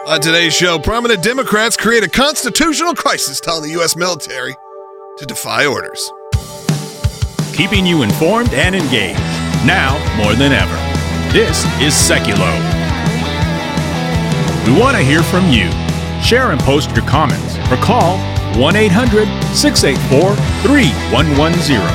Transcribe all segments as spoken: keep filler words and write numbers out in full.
On today's show, prominent Democrats create a constitutional crisis telling the U S military to defy orders. Keeping you informed and engaged, now more than ever. This is Seculo. We want to hear from you. Share and post your comments or call one eight hundred, six eight four, three one one zero.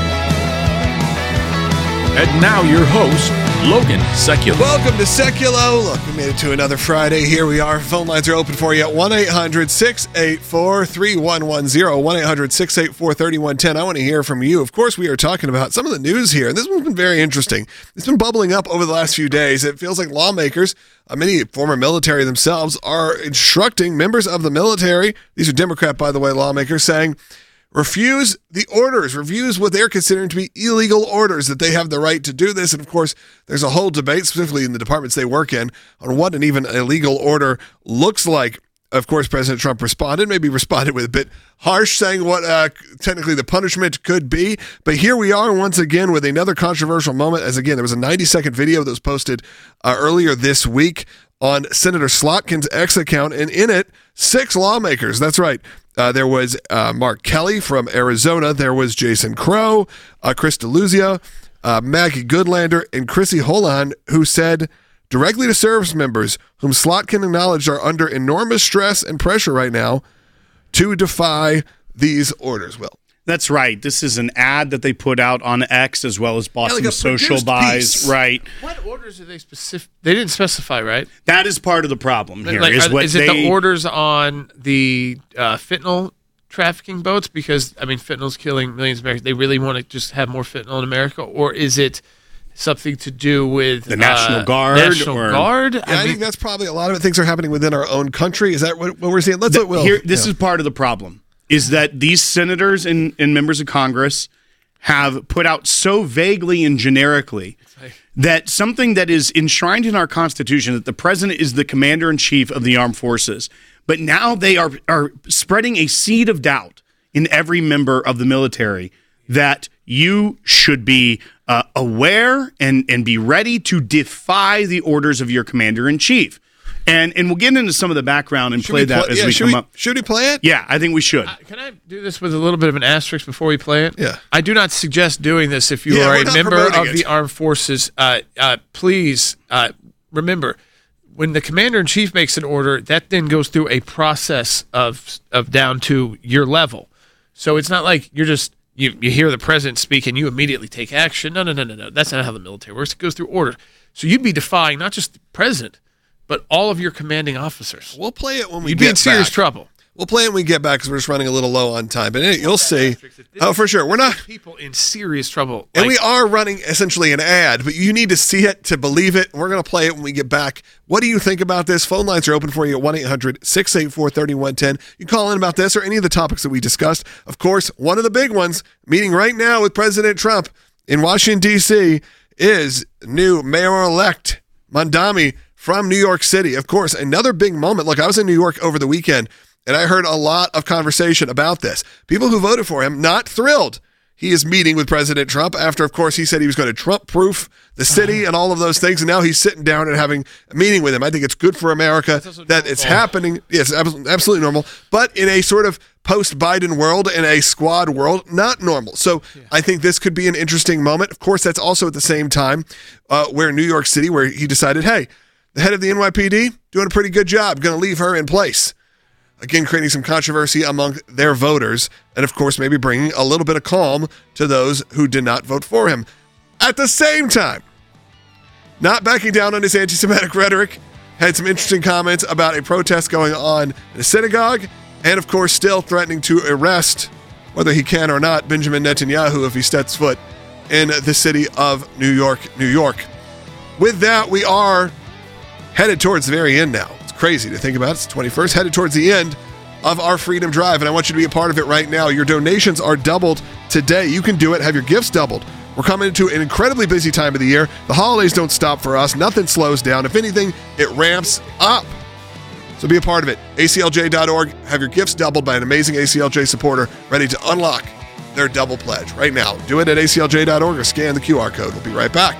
And now your host, Logan Seculo. Welcome to Seculo. Look, we made it to another Friday. Here we are. Phone lines are open for you at one eight hundred, six eight four, three one one zero, one eight hundred, six eight four, three one one zero. I want to hear from you. Of course, we are talking about some of the news here. This one's been very interesting. It's been bubbling up over the last few days. It feels like lawmakers, uh, many former military themselves, are instructing members of the military, these are Democrat, by the way, lawmakers, saying, refuse the orders, refuse what they're considering to be illegal orders, that they have the right to do this. And of course, there's a whole debate, specifically in the departments they work in, on what an even illegal order looks like. Of course, President Trump responded, maybe responded with a bit harsh, saying what uh, technically the punishment could be. But here we are once again with another controversial moment, as again, there was a ninety-second video that was posted uh, earlier this week on Senator Slotkin's X account, and in it, six lawmakers, that's right. Uh, there was uh, Mark Kelly from Arizona. There was Jason Crow, uh, Chris DeLuzia, uh, Maggie Goodlander, and Chrissy Holon, who said directly to service members whom Slotkin acknowledged are under enormous stress and pressure right now to defy these orders. Will. That's right. This is an ad that they put out on X as well as Boston yeah, like Social Buys. Piece. Right. What orders are they specific? They didn't specify, right? That is part of the problem here. Like, is are, what is they, it the orders on the uh, fentanyl trafficking boats? Because, I mean, fentanyl's killing millions of Americans. They really want to just have more fentanyl in America? Or is it something to do with the National uh, Guard? National or, Guard? Yeah, I, I mean, think that's probably a lot of it. Things are happening within our own country. Is that what, what we're seeing? Let's the, let Will. Here, this yeah. is part of the problem, is that these senators and, and members of Congress have put out so vaguely and generically that something that is enshrined in our Constitution, that the president is the commander-in-chief of the armed forces, but now they are, are spreading a seed of doubt in every member of the military that you should be uh, aware and, and be ready to defy the orders of your commander-in-chief. And and we'll get into some of the background and Should play we that play, as yeah, we should come we, up. Should we play it? Yeah, I think we should. uh, can I do this with a little bit of an asterisk before we play it? Yeah. I do not suggest doing this if you Yeah, are we're a not member promoting of it. the armed forces. Uh, uh, please uh, remember, when the commander-in-chief makes an order, that then goes through a process of of down to your level. So it's not like you're just you, you hear the president speak and you immediately take action. No, no, no, no, no. That's not how the military works. It goes through order. So you'd be defying not just the president, but all of your commanding officers. We'll play it when we You'd get be in serious back. trouble. We'll play it when we get back because we're just running a little low on time. But you'll see. Oh, for sure. We're not. People in serious trouble. And Like, we are running essentially an ad, but you need to see it to believe it. We're going to play it when we get back. What do you think about this? Phone lines are open for you at one eight hundred, six eight four, three one one zero. You can call in about this or any of the topics that we discussed. Of course, one of the big ones, meeting right now with President Trump in Washington, D C, is new mayor-elect Mondami from New York City. Of course, another big moment. Look, I was in New York over the weekend, and I heard a lot of conversation about this. People who voted for him, not thrilled. He is meeting with President Trump after, of course, he said he was going to Trump-proof the city and all of those things, and now he's sitting down and having a meeting with him. I think it's good for America that it's happening. Yes, absolutely normal. But in a sort of post-Biden world, in a squad world, not normal. So yeah. I think this could be an interesting moment. Of course, that's also at the same time uh, where New York City, where he decided, hey, the head of the N Y P D, doing a pretty good job, going to leave her in place. Again, creating some controversy among their voters, and of course, maybe bringing a little bit of calm to those who did not vote for him. At the same time, not backing down on his anti-Semitic rhetoric, had some interesting comments about a protest going on in a synagogue, and of course, still threatening to arrest, whether he can or not, Benjamin Netanyahu if he steps foot in the city of New York, New York. With that, we are headed towards the very end now. It's crazy to think about. It's the twenty-first, headed towards the end of our Freedom Drive, and I want you to be a part of it right now. Your donations are doubled today. You can do it. Have your gifts doubled. We're coming into an incredibly busy time of the year. The holidays don't stop for us. Nothing slows down. If anything, it ramps up. So be a part of it. A C L J dot org. Have your gifts doubled by an amazing A C L J supporter ready to unlock their double pledge right now. Do it at A C L J dot org or scan the Q R code. We'll be right back.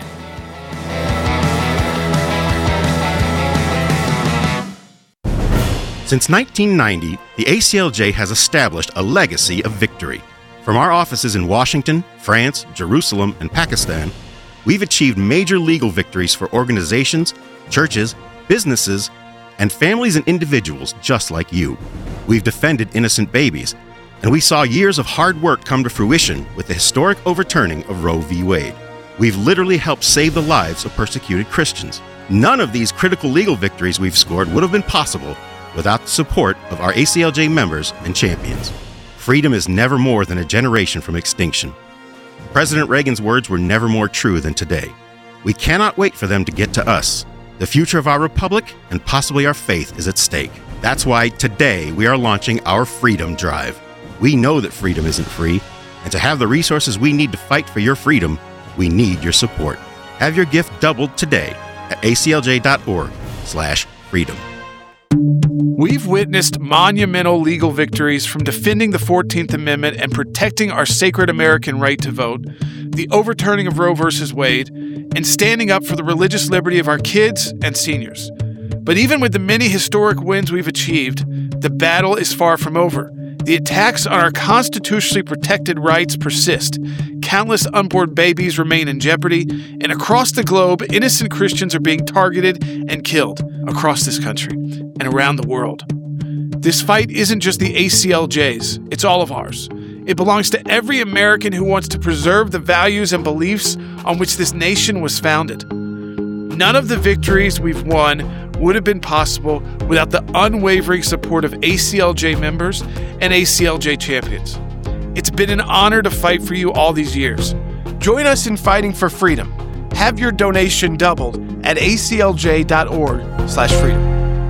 Since nineteen ninety, the A C L J has established a legacy of victory. From our offices in Washington, France, Jerusalem, and Pakistan, we've achieved major legal victories for organizations, churches, businesses, and families and individuals just like you. We've defended innocent babies, and we saw years of hard work come to fruition with the historic overturning of Roe v. Wade. We've literally helped save the lives of persecuted Christians. None of these critical legal victories we've scored would have been possible without the support of our A C L J members and champions. Freedom is never more than a generation from extinction. President Reagan's words were never more true than today. We cannot wait for them to get to us. The future of our republic and possibly our faith is at stake. That's why today we are launching our Freedom Drive. We know that freedom isn't free, and to have the resources we need to fight for your freedom, we need your support. Have your gift doubled today at aclj.org slash freedom. We've witnessed monumental legal victories from defending the fourteenth Amendment and protecting our sacred American right to vote, the overturning of Roe versus Wade, and standing up for the religious liberty of our kids and seniors. But even with the many historic wins we've achieved, the battle is far from over. The attacks on our constitutionally protected rights persist. Countless unborn babies remain in jeopardy, and across the globe, innocent Christians are being targeted and killed across this country and around the world. This fight isn't just the A C L J's, it's all of ours. It belongs to every American who wants to preserve the values and beliefs on which this nation was founded. None of the victories we've won would have been possible without the unwavering support of A C L J members and A C L J champions. It's been an honor to fight for you all these years. Join us in fighting for freedom. Have your donation doubled at aclj.org slash freedom.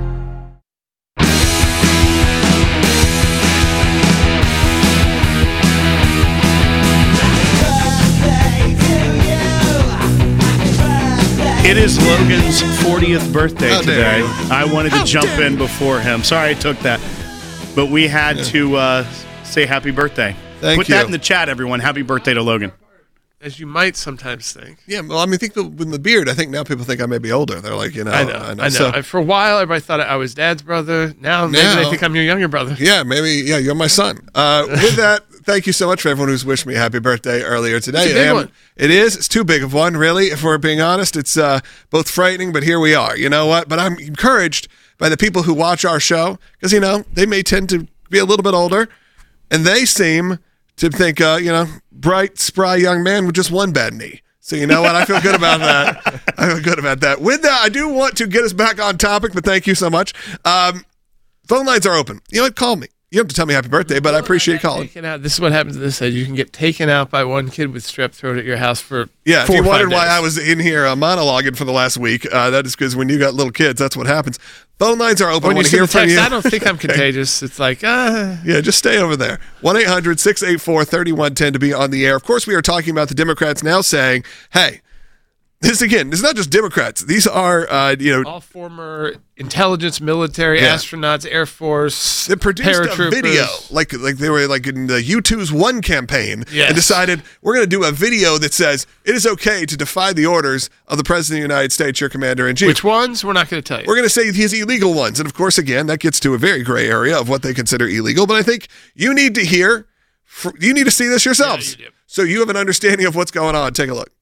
It is Logan's fortieth birthday How dare today. you. I wanted to How jump dare in before him. Sorry I took that. But we had Yeah. to uh, say happy birthday. Thank Put you. that in the chat, everyone. Happy birthday to Logan. As you might sometimes think. Yeah, well, I mean, think the, with the beard, I think now people think I may be older. They're like, you know, I know. I know. So, I- For a while, everybody thought I was Dad's brother. Now, maybe Now- they think I'm your younger brother. yeah, maybe, yeah, you're my son. Uh, with that, thank you so much for everyone who's wished me a happy birthday earlier today. It's a big Am- one. It is. It's too big of one, really, if we're being honest. It's uh, both frightening, but here we are. You know what? But I'm encouraged by the people who watch our show because, you know, they may tend to be a little bit older, and they seem to think, uh, you know, bright, spry young man with just one bad knee. So you know what? I feel good about that. I feel good about that. With that, I do want to get us back on topic, but thank you so much. Um, phone lines are open. You know what? Call me. You don't have to tell me happy birthday, but I appreciate you calling. Taken out. This is what happens to this age. You can get taken out by one kid with strep throat at your house for Yeah, if four you or five wondered why days. I was in here uh, monologuing for the last week, uh, that is because when you got little kids, that's what happens. Phone lines are open. When I you want to see hear the from text, you. I don't think I'm contagious. It's like, ah. Yeah, just stay over there. one eight hundred six eight four three one one zero to be on the air. Of course, we are talking about the Democrats now saying, hey, this again, this is not just Democrats. These are, uh, you know, all former intelligence, military, Yeah. astronauts, Air Force, they produced a paratroopers. video, like like they were like in the U two's One campaign, Yes. and decided we're going to do a video that says it is okay to defy the orders of the President of the United States, your commander in chief. Which ones? We're not going to tell you. We're going to say his illegal ones. And of course, again, that gets to a very gray area of what they consider illegal. But I think you need to hear, fr- you need to see this yourselves. Yeah, you do. So you have an understanding of what's going on. Take a look.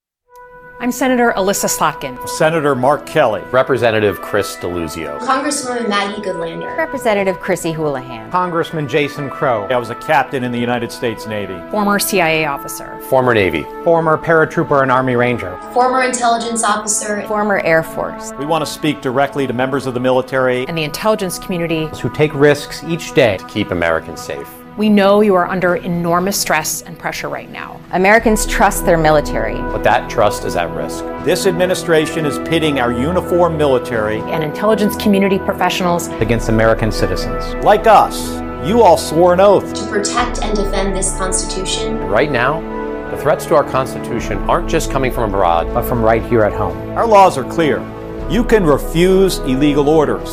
I'm Senator Alyssa Slotkin. Senator Mark Kelly. Representative Chris Deluzio. Congresswoman Maggie Goodlander. Representative Chrissy Houlihan. Congressman Jason Crow. I was a captain in the United States Navy. Former C I A officer. Former Navy. Former paratrooper and Army Ranger. Former intelligence officer. Former Air Force. We want to speak directly to members of the military And the intelligence community. who take risks each day. To keep Americans safe. We know you are under enormous stress and pressure right now. Americans trust their military. But that trust is at risk. This administration is pitting our uniformed military And intelligence community professionals. against American citizens. Like us, you all swore an oath. To protect and defend this Constitution. Right now, the threats to our Constitution aren't just coming from abroad, But from right here at home. Our laws are clear. You can refuse illegal orders.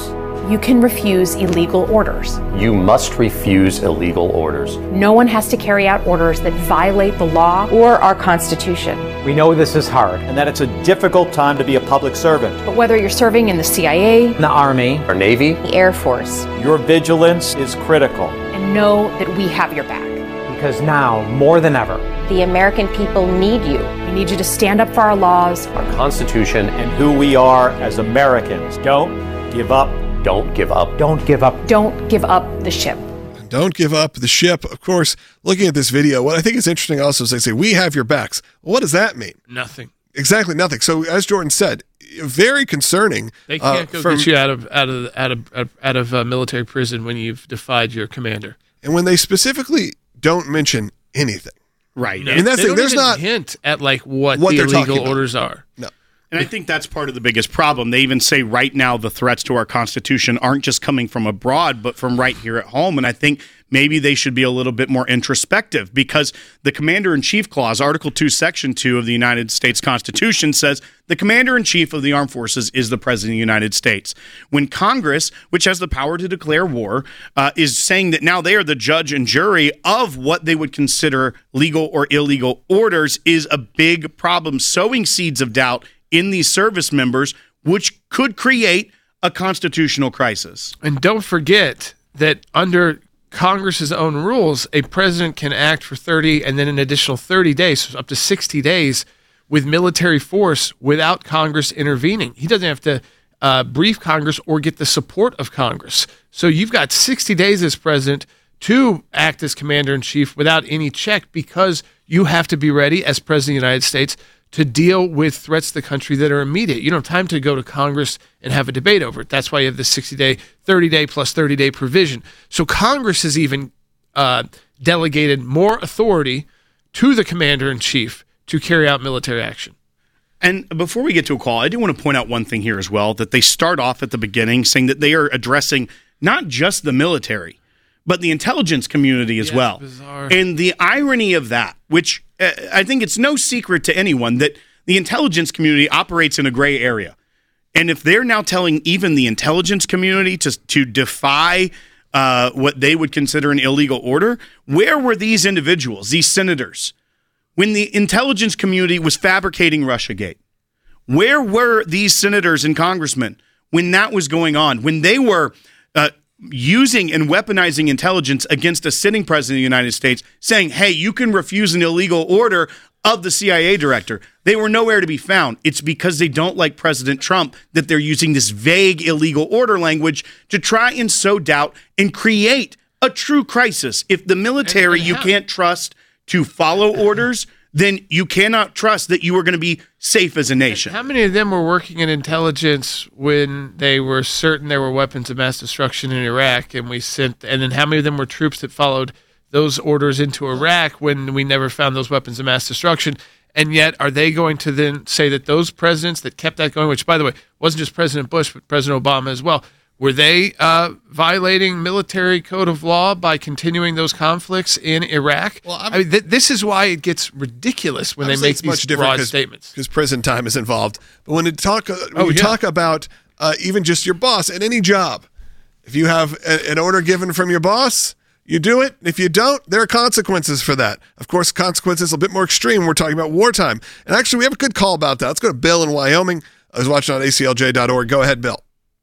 You can refuse illegal orders. You must refuse illegal orders. No one has to carry out orders that violate the law or our Constitution. We know this is hard and that it's a difficult time to be a public servant. But whether you're serving in the C I A, The Army, Our Navy, The Air Force. your vigilance is critical. and know that we have your back. Because now, more than ever, The American people need you. We need you to stand up for our laws. our Constitution, and who we are as Americans. Don't give up. don't give up. Don't give up. Don't give up the ship. Don't give up the ship. Of course, looking at this video, what I think is interesting also is they say, we have your backs. Well, what does that mean? Nothing. Exactly nothing. So as Jordan said, very concerning. They can't uh, go from- get you out of out of out of out of uh, military prison when you've defied your commander. And when they specifically don't mention anything. Right. No, I mean, that's they the- don't there's even not- hint at like what, What the they're talking illegal about. orders are. No. And I think that's part of the biggest problem. They even say right now the threats to our Constitution aren't just coming from abroad, but from right here at home. And I think maybe they should be a little bit more introspective because the Commander-in-Chief Clause, Article two, Section two of the United States Constitution says the Commander-in-Chief of the Armed Forces is the President of the United States. When Congress, which has the power to declare war, uh, is saying that now they are the judge and jury of what they would consider legal or illegal orders is a big problem, sowing seeds of doubt in these service members, which could create a constitutional crisis. And don't forget that under Congress's own rules, a president can act for thirty and then an additional thirty days, so up to sixty days, with military force without Congress intervening. He doesn't have to uh, brief Congress or get the support of Congress. So you've got sixty days as president to act as commander-in-chief without any check because you have to be ready as president of the United States to deal with threats to the country that are immediate. You don't have time to go to Congress and have a debate over it. That's why you have the sixty-day, thirty-day plus thirty-day provision. So Congress has even uh, delegated more authority to the commander-in-chief to carry out military action. And before we get to a call, I do want to point out one thing here as well, that they start off at the beginning saying that they are addressing not just the military, but the intelligence community as Yeah, well. bizarre. And the irony of that, which uh, I think it's no secret to anyone that the intelligence community operates in a gray area. And if they're now telling even the intelligence community to, to defy uh, what they would consider an illegal order, where were these individuals, these senators, when the intelligence community was fabricating Russiagate? Where were these senators and congressmen when that was going on, when they were uh, using and weaponizing intelligence against a sitting president of the United States, saying, hey, you can refuse an illegal order of the C I A director? They were nowhere to be found. It's because they don't like President Trump that they're using this vague illegal order language to try and sow doubt and create a true crisis. If the military you can't trust to follow orders, then you cannot trust that you are going to be safe as a nation. How many of them were working in intelligence when they were certain there were weapons of mass destruction in Iraq, and we sent? And then how many of them were troops that followed those orders into Iraq when we never found those weapons of mass destruction? And yet, are they going to then say that those presidents that kept that going, which, by the way, wasn't just President Bush, but President Obama as well, were they uh, violating military code of law by continuing those conflicts in Iraq? Well, I mean, th- this is why it gets ridiculous when they make these broad statements. Because prison time is involved. But when you talk, uh, when Oh, you yeah. talk about uh, even just your boss at any job, if you have a, an order given from your boss, you do it. If you don't, there are consequences for that. Of course, consequences a bit more extreme. We're talking about wartime. And actually, we have a good call about that. Let's go to Bill in Wyoming. I was watching on A C L J dot org. Go ahead, Bill.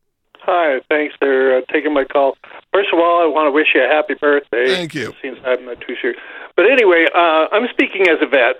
Hi, thanks for uh, taking my call. First of all, I want to wish you a happy birthday. Thank you. Since I'm not too sure. But anyway, uh, I'm speaking as a vet,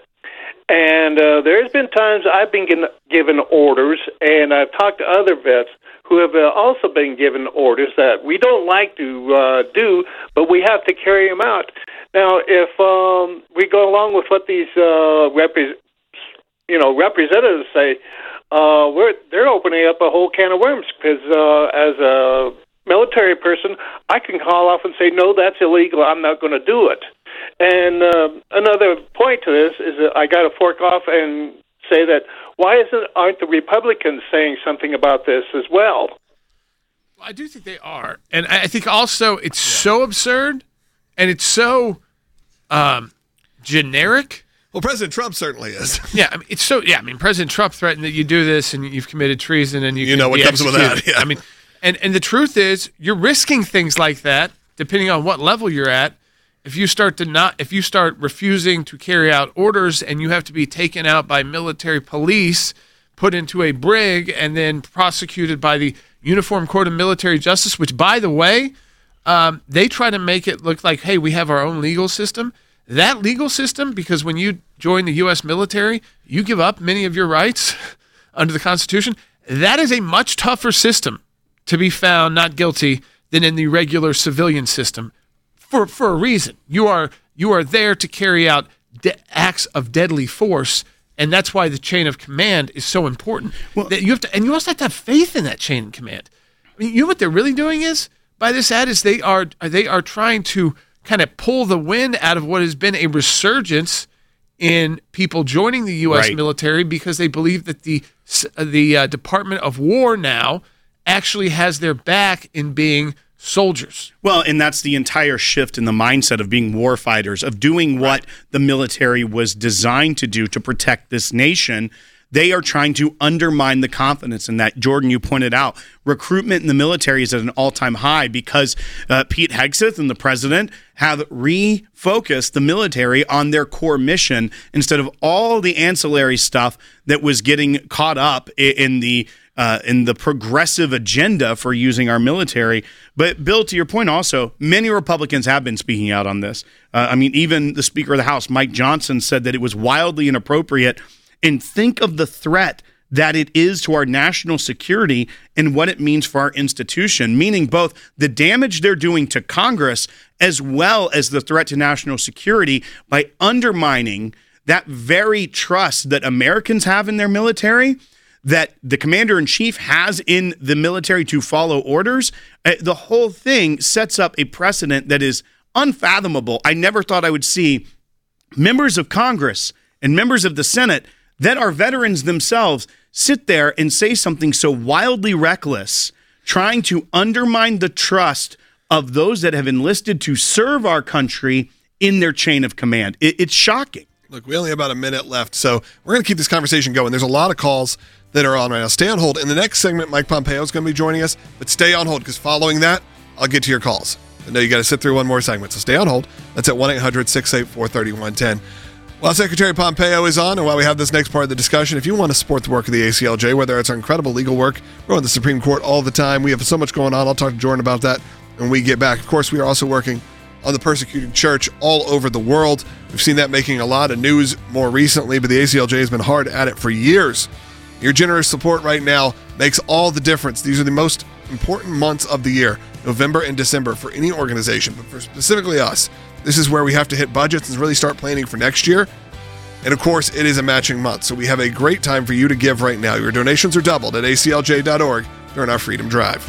and uh, there's been times I've been given, given orders, and I've talked to other vets who have uh, also been given orders that we don't like to uh, do, but we have to carry them out. Now, if um, we go along with what these uh, repre- you know, representatives say, Uh, we're, they're opening up a whole can of worms because uh, as a military person, I can call off and say, no, that's illegal. I'm not going to do it. And uh, another point to this is that I got to fork off and say that why isn't aren't the Republicans saying something about this as well? I do think they are. And I think also it's so absurd and it's so um, generic. Well, President Trump certainly is. Yeah, I mean, it's so. Yeah, I mean, President Trump threatened that you do this and you've committed treason and you, You can know what be comes with that, executed. yeah. I mean, And and the truth is, you're risking things like that, depending on what level you're at. If you start to not, if you start refusing to carry out orders, and you have to be taken out by military police, put into a brig, and then prosecuted by the Uniform Court of Military Justice, which, by the way, um, they try to make it look like, hey, we have our own legal system. That legal system, because when you join the U S military, you give up many of your rights under the Constitution. That is a much tougher system to be found not guilty than in the regular civilian system. For for a reason, you are you are there to carry out de- acts of deadly force, and that's why the chain of command is so important. Well, that you have to, and you also have to have faith in that chain of command. I mean, you know what they're really doing is by this ad is they are they are trying to kind of pull the wind out of what has been a resurgence in people joining the U S Right. military, because they believe that the the uh, Department of War now actually has their back in being soldiers. Well, and that's the entire shift in the mindset of being war fighters, of doing what right. the military was designed to do to protect this nation. They are trying to undermine the confidence in that. Jordan, you pointed out, recruitment in the military is at an all-time high because uh, Pete Hegseth and the president have refocused the military on their core mission instead of all the ancillary stuff that was getting caught up in the Uh, in the progressive agenda for using our military. But Bill, to your point also, many Republicans have been speaking out on this. Uh, I mean, even the Speaker of the House, Mike Johnson, said that it was wildly inappropriate. And think of the threat that it is to our national security and what it means for our institution, meaning both the damage they're doing to Congress as well as the threat to national security by undermining that very trust that Americans have in their military, that the commander-in-chief has in the military to follow orders. Uh, the whole thing sets up a precedent that is unfathomable. I never thought I would see members of Congress and members of the Senate that are veterans themselves sit there and say something so wildly reckless, trying to undermine the trust of those that have enlisted to serve our country in their chain of command. It, it's shocking. Look, we only have about a minute left, so we're going to keep this conversation going. There's a lot of calls that are on right now. Stay on hold. In the next segment, Mike Pompeo is going to be joining us, but stay on hold because following that, I'll get to your calls. I know you got to sit through one more segment, so stay on hold. That's at one eight hundred six eight four three one one zero. While Secretary Pompeo is on, and while we have this next part of the discussion, if you want to support the work of the A C L J, whether it's our incredible legal work, we're on the Supreme Court all the time. We have so much going on. I'll talk to Jordan about that when we get back. Of course, we are also working on the persecuted church all over the world. We've seen that making a lot of news more recently, but the A C L J has been hard at it for years. Your generous support right now makes all the difference. These are the most important months of the year, November and December, for any organization, but for specifically us. This is where we have to hit budgets and really start planning for next year. And of course, it is a matching month, so we have a great time for you to give right now. Your donations are doubled at A C L J dot org during our Freedom Drive.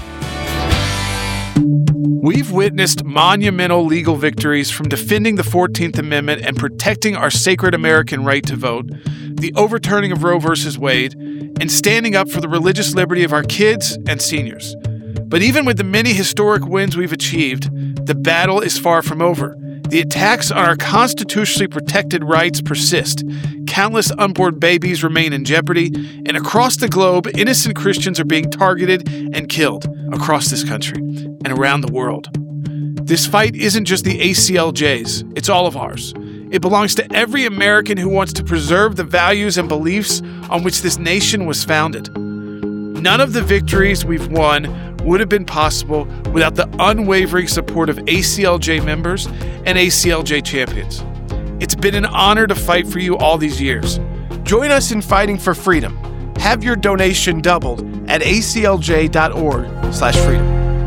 We've witnessed monumental legal victories from defending the fourteenth Amendment and protecting our sacred American right to vote, the overturning of Roe versus Wade, and standing up for the religious liberty of our kids and seniors. But even with the many historic wins we've achieved, the battle is far from over. The attacks on our constitutionally protected rights persist. Countless unborn babies remain in jeopardy, and across the globe, innocent Christians are being targeted and killed across this country and around the world. This fight isn't just the A C L J's, it's all of ours. It belongs to every American who wants to preserve the values and beliefs on which this nation was founded. None of the victories we've won would have been possible without the unwavering support of A C L J members and A C L J champions. It's been an honor to fight for you all these years. Join us in fighting for freedom. Have your donation doubled at A C L J dot org slash freedom.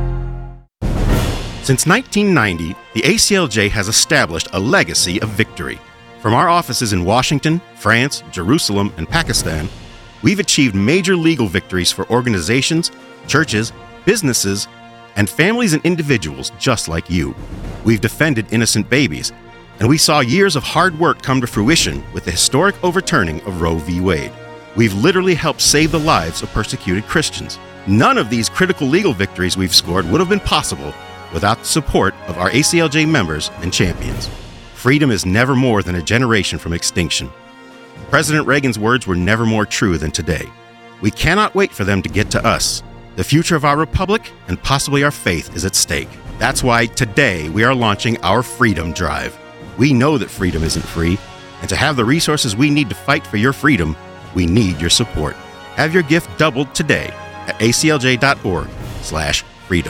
Since nineteen ninety, the A C L J has established a legacy of victory. From our offices in Washington, France, Jerusalem, and Pakistan, we've achieved major legal victories for organizations, churches, businesses, and families and individuals just like you. We've defended innocent babies, and we saw years of hard work come to fruition with the historic overturning of Roe v. Wade. We've literally helped save the lives of persecuted Christians. None of these critical legal victories we've scored would have been possible without the support of our A C L J members and champions. Freedom is never more than a generation from extinction. President Reagan's words were never more true than today. We cannot wait for them to get to us. The future of our republic and possibly our faith is at stake. That's why today we are launching our Freedom Drive. We know that freedom isn't free, and to have the resources we need to fight for your freedom, we need your support. Have your gift doubled today at aclj.org slash freedom.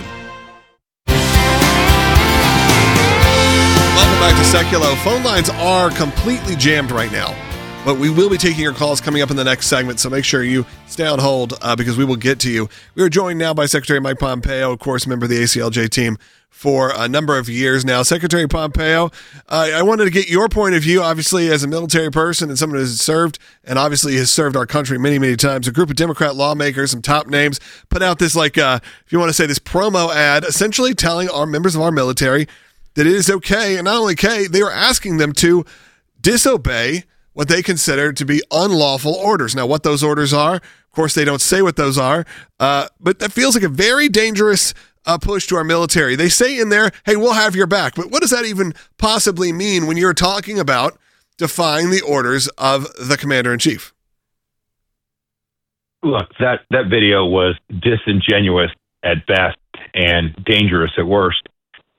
Welcome back to Seculo. Phone lines are completely jammed right now, but we will be taking your calls coming up in the next segment, so make sure you stay on hold uh, because we will get to you. We are joined now by Secretary Mike Pompeo, of course, member of the A C L J team for a number of years now. Secretary Pompeo, uh, I wanted to get your point of view, obviously, as a military person and someone who has served and obviously has served our country many, many times. A group of Democrat lawmakers, some top names, put out this, like, uh, if you want to say this promo ad, essentially telling our members of our military that it is okay, and not only okay, they are asking them to disobey what they consider to be unlawful orders. Now, what those orders are, of course, they don't say what those are, uh, but that feels like a very dangerous uh, push to our military. They say in there, hey, we'll have your back, but what does that even possibly mean when you're talking about defying the orders of the commander-in-chief? Look, that, that video was disingenuous at best and dangerous at worst.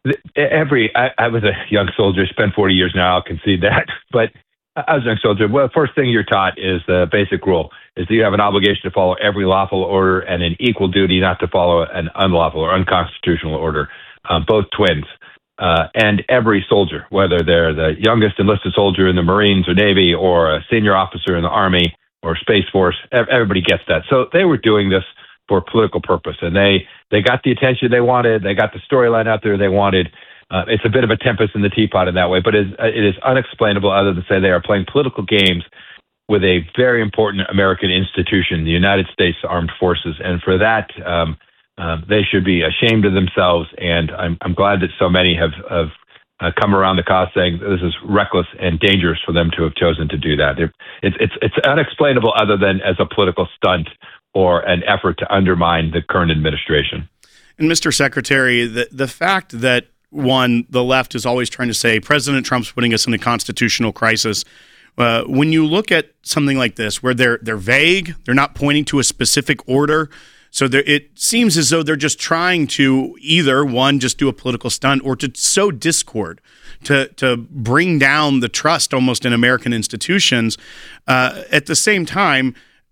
Every I, I was a young soldier, spent forty years now, I'll concede that, but I was a young soldier. Well, the first thing you're taught is the basic rule, is that you have an obligation to follow every lawful order and an equal duty not to follow an unlawful or unconstitutional order, um, both twins. Uh, and every soldier, whether they're the youngest enlisted soldier in the Marines or Navy or a senior officer in the Army or Space Force, everybody gets that. So they were doing this for political purpose, and they, they got the attention they wanted. They got the storyline out there they wanted. Uh, it's a bit of a tempest in the teapot in that way, but it is, it is unexplainable other than say they are playing political games with a very important American institution, the United States Armed Forces. And for that, um, uh, they should be ashamed of themselves. And I'm, I'm glad that so many have, have uh, come around the cause saying this is reckless and dangerous for them to have chosen to do that. It, it's, it's, it's unexplainable other than as a political stunt or an effort to undermine the current administration. And Mister Secretary, the, the fact that, one, the left is always trying to say President Trump's putting us in a constitutional crisis. Uh, when you look at something like this, where they're they're vague, they're not pointing to a specific order, so it seems as though they're just trying to either, one, just do a political stunt, or to sow discord, to to bring down the trust almost in American institutions. Uh, at the same time,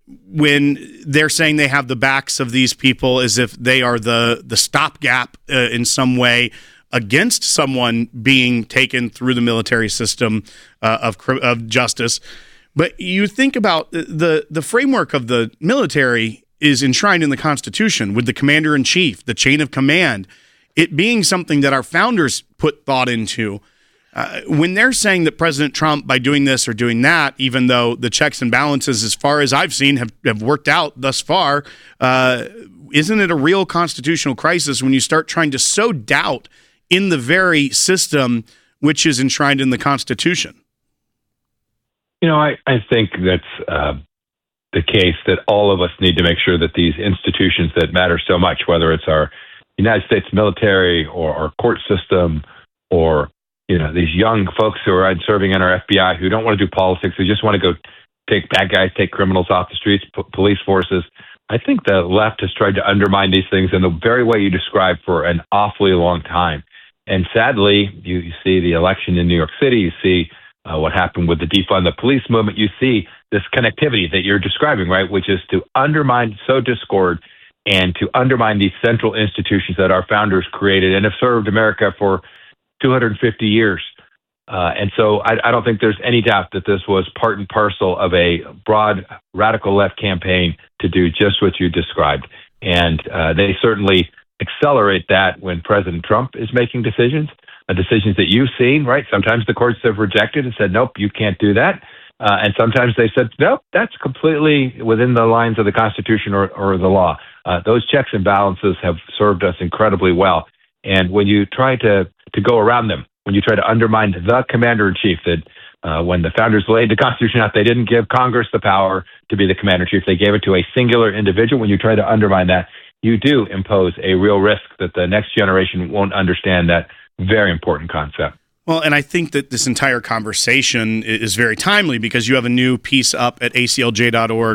when they're saying they have the backs of these people as if they are the the stopgap uh, in some way against someone being taken through the military system uh, of of justice. But you think about the the framework of the military is enshrined in the Constitution with the commander-in-chief, the chain of command, it being something that our founders put thought into. Uh, when they're saying that President Trump, by doing this or doing that, even though the checks and balances, as far as I've seen, have, have worked out thus far, uh, isn't it a real constitutional crisis when you start trying to sow doubt in the very system which is enshrined in the Constitution? You know, I, I think that's uh, the case that all of us need to make sure that these institutions that matter so much, whether it's our United States military or our court system or, you know, these young folks who are serving in our F B I who don't want to do politics, who just want to go take bad guys, take criminals off the streets, p- police forces. I think the left has tried to undermine these things in the very way you described for an awfully long time. And sadly, you, you see the election in New York City, you see uh, what happened with the defund the police movement, you see this connectivity that you're describing, right, which is to undermine, sow discord, and to undermine these central institutions that our founders created and have served America for two hundred fifty years. Uh, and so I, I don't think there's any doubt that this was part and parcel of a broad radical left campaign to do just what you described. And uh, they certainly accelerate that when President Trump is making decisions, uh, decisions that you've seen, right? Sometimes the courts have rejected and said, nope, you can't do that. Uh, and sometimes they said, nope, that's completely within the lines of the Constitution or, or the law. Uh, those checks and balances have served us incredibly well. And when you try to, to go around them, when you try to undermine the commander-in-chief, that uh, when the founders laid the Constitution out, they didn't give Congress the power to be the commander-in-chief. They gave it to a singular individual. When you try to undermine that, you do impose a real risk that the next generation won't understand that very important concept. Well, and I think that this entire conversation is very timely because you have a new piece up at A C L J dot org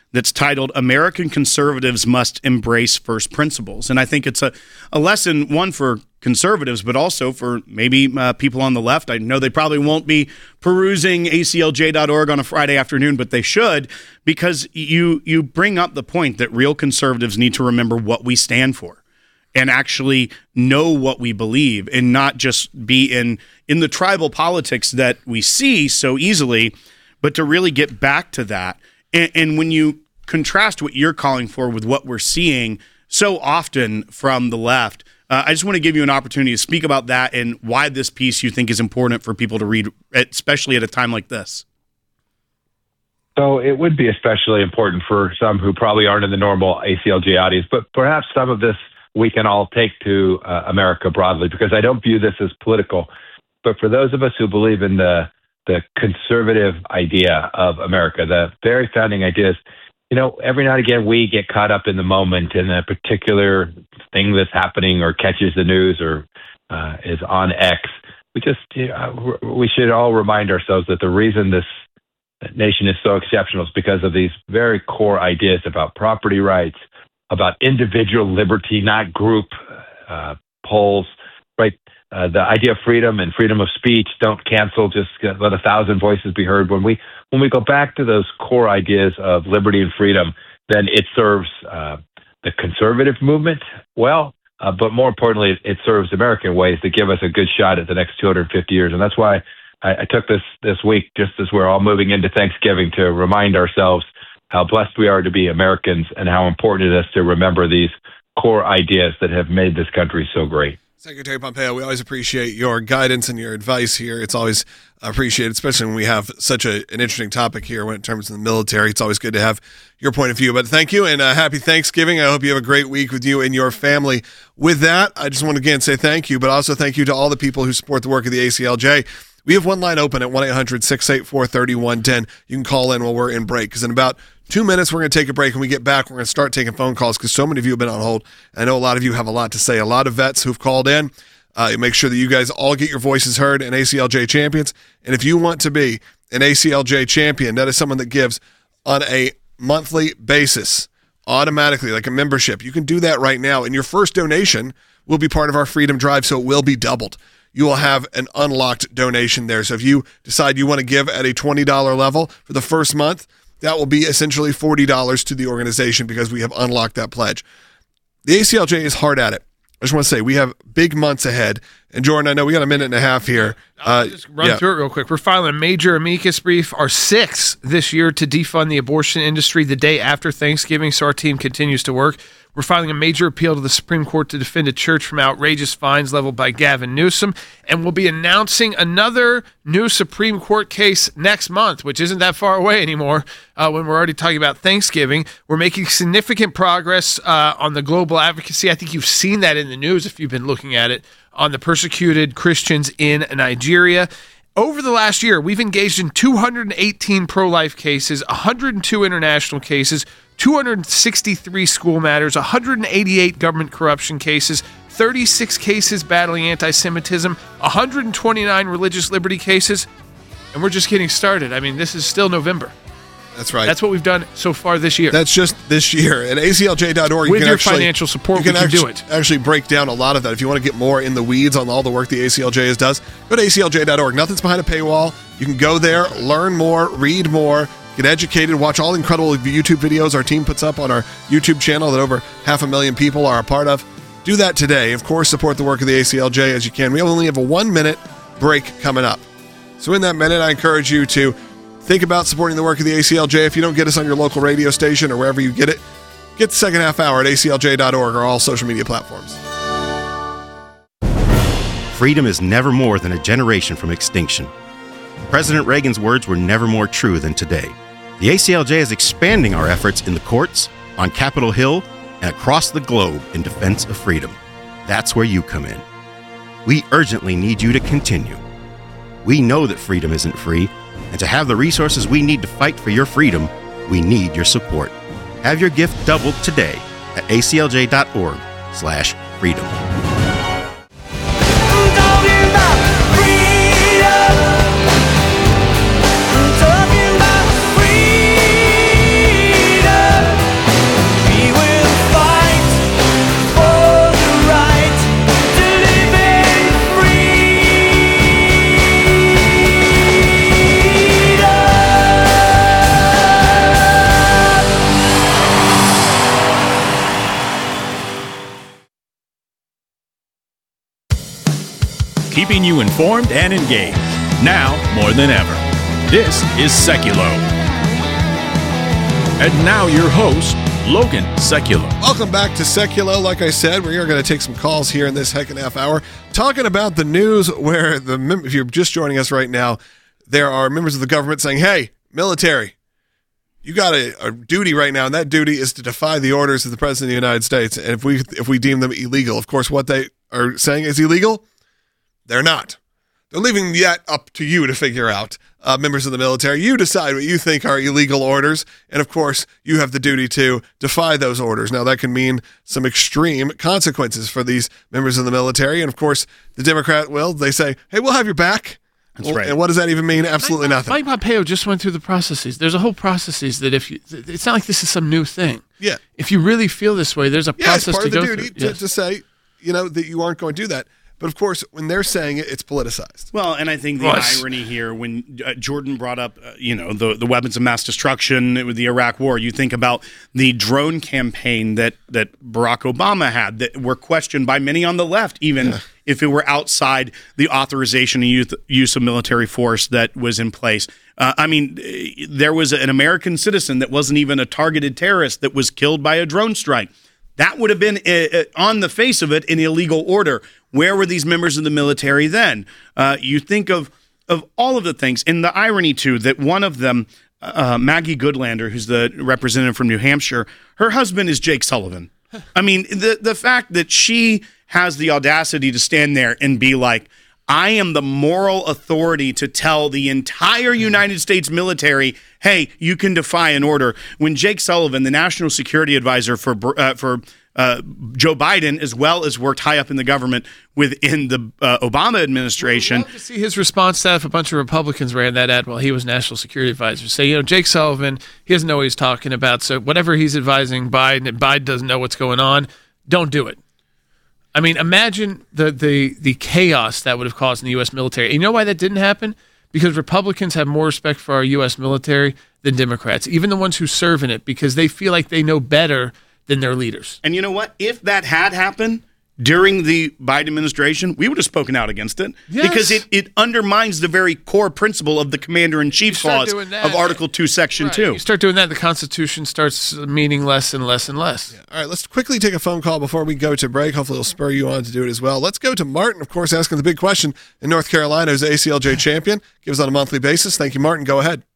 that's titled American Conservatives Must Embrace First Principles. And I think it's a, a lesson, one, for conservatives, but also for maybe uh, people on the left. I know they probably won't be perusing A C L J dot org on a Friday afternoon, but they should, because you you bring up the point that real conservatives need to remember what we stand for and actually know what we believe, and not just be in in the tribal politics that we see so easily, but to really get back to that. And, and when you contrast what you're calling for with what we're seeing so often from the left, uh, I just want to give you an opportunity to speak about that and why this piece you think is important for people to read, especially at a time like this. So it would be especially important for some who probably aren't in the normal A C L J audience, but perhaps some of this we can all take to uh, America broadly, because I don't view this as political. But for those of us who believe in the the conservative idea of America, the very founding ideas, you know, every now and again we get caught up in the moment in a particular thing that's happening or catches the news or uh, is on X. We just, you know, we should all remind ourselves that the reason this nation is so exceptional is because of these very core ideas about property rights, about individual liberty, not group uh, polls, right? Uh, the idea of freedom and freedom of speech, don't cancel, just let a thousand voices be heard. When we when we go back to those core ideas of liberty and freedom, then it serves uh, the conservative movement well, uh, but more importantly, it serves American ways to give us a good shot at the next two hundred fifty years. And that's why I, I took this this week, just as we're all moving into Thanksgiving, to remind ourselves how blessed we are to be Americans and how important it is to remember these core ideas that have made this country so great. Secretary Pompeo, we always appreciate your guidance and your advice here. It's always appreciated, especially when we have such a, an interesting topic here when it comes to the military. It's always good to have your point of view. But thank you, and uh, happy Thanksgiving. I hope you have a great week with you and your family. With that, I just want to again say thank you, but also thank you to all the people who support the work of the A C L J. We have one line open at one eight hundred six eight four three one one zero. You can call in while we're in break, because in about two minutes we're going to take a break. When we get back, we're going to start taking phone calls because so many of you have been on hold. I know a lot of you have a lot to say. A lot of vets who've called in. Uh, make sure that you guys all get your voices heard in A C L J champions. And if you want to be an A C L J champion, that is someone that gives on a monthly basis automatically, like a membership. You can do that right now, and your first donation will be part of our Freedom Drive, so it will be doubled. You will have an unlocked donation there. So if you decide you want to give at a twenty dollars level for the first month, that will be essentially forty dollars to the organization because we have unlocked that pledge. The A C L J is hard at it. I just want to say we have big months ahead. And Jordan, I know we got a minute and a half here. I'll uh, just run yeah. through it real quick. We're filing a major amicus brief, our sixth this year, to defund the abortion industry the day after Thanksgiving, so our team continues to work. We're filing a major appeal to the Supreme Court to defend a church from outrageous fines leveled by Gavin Newsom. And we'll be announcing another new Supreme Court case next month, which isn't that far away anymore uh, when we're already talking about Thanksgiving. We're making significant progress uh, on the global advocacy. I think you've seen that in the news if you've been looking at it, on the persecuted Christians in Nigeria. Over the last year, we've engaged in two hundred eighteen pro-life cases, one hundred two international cases, two hundred sixty-three school matters, one hundred eighty-eight government corruption cases, thirty-six cases battling anti-Semitism, one hundred twenty-nine religious liberty cases, and we're just getting started. I mean, this is still November. That's right. That's what we've done so far this year. That's just this year. At A C L J dot org, with you can your actually, financial support, you can we can actually, do it. actually break down a lot of that. If you want to get more in the weeds on all the work the A C L J does, go to A C L J dot org. Nothing's behind a paywall. You can go there, learn more, read more, get educated, watch all the incredible YouTube videos our team puts up on our YouTube channel that over half a million people are a part of. Do that today. Of course, support the work of the A C L J as you can. We only have a one-minute break coming up. So in that minute, I encourage you to think about supporting the work of the A C L J. If you don't get us on your local radio station or wherever you get it, get the second half hour at A C L J dot org or all social media platforms. Freedom is never more than a generation from extinction. President Reagan's words were never more true than today. The A C L J is expanding our efforts in the courts, on Capitol Hill, and across the globe in defense of freedom. That's where you come in. We urgently need you to continue. We know that freedom isn't free, and to have the resources we need to fight for your freedom, we need your support. Have your gift doubled today at A C L J dot org slash freedom. Talking about freedom. keeping you informed and engaged. Now more than ever. This is Seculo. And now your host, Logan Seculo. Welcome back to Seculo. Like I said, we are going to take some calls here in this heck and a half hour, talking about the news where, the if you're just joining us right now, there are members of the government saying, hey, military, you got a, a duty right now, and that duty is to defy the orders of the President of the United States. And if we if we deem them illegal, of course, what they are saying is illegal, they're not. They're leaving that up to you to figure out. Uh, members of the military, you decide what you think are illegal orders, and of course, you have the duty to defy those orders. Now, that can mean some extreme consequences for these members of the military, and of course, the Democrat will, they say, hey, we'll have your back. That's well, right. And what does that even mean? Absolutely Mike, nothing. Mike Pompeo just went through the processes. There's a whole processes that if you, it's not like this is some new thing. Yeah. If you really feel this way, there's a yeah, process it's part to of the go duty through. to, Yes. to say, you know, that you aren't going to do that. But of course, when they're saying it, it's politicized. Well, and I think the Yes. irony here, when uh, Jordan brought up, uh, you know, the, the weapons of mass destruction with the Iraq War, you think about the drone campaign that that Barack Obama had that were questioned by many on the left, even yeah. if it were outside the authorization and use, use of military force that was in place. Uh, I mean, there was an American citizen that wasn't even a targeted terrorist that was killed by a drone strike. That would have been, uh, on the face of it, an illegal order. Where were these members of the military then? Uh, you think of of all of the things. And the irony, too, that one of them, uh, Maggie Goodlander, who's the representative from New Hampshire, her husband is Jake Sullivan. I mean, the the fact that she has the audacity to stand there and be like, I am the moral authority to tell the entire United States military, hey, you can defy an order. When Jake Sullivan, the national security advisor for uh, for uh, Joe Biden, as well as worked high up in the government within the uh, Obama administration. I'd love to see his response to that if a bunch of Republicans ran that ad while he was national security advisor. Say, you know, Jake Sullivan, he doesn't know what he's talking about, so whatever he's advising Biden, and Biden doesn't know what's going on, don't do it. I mean, imagine the, the the chaos that would have caused in the U S military. And you know why that didn't happen? Because Republicans have more respect for our U S military than Democrats, even the ones who serve in it, because they feel like they know better than their leaders. And you know what? If that had happened during the Biden administration, we would have spoken out against it. Yes. Because it, it undermines the very core principle of the Commander-in-Chief clause of Article two, Section right. two. You start doing that, the Constitution starts meaning less and less and less. Yeah. All right, let's quickly take a phone call before we go to break. Hopefully it'll spur you on to do it as well. Let's go to Martin, of course, asking the big question in North Carolina, who's the A C L J champion. Gives on a monthly basis. Thank you, Martin. Go ahead.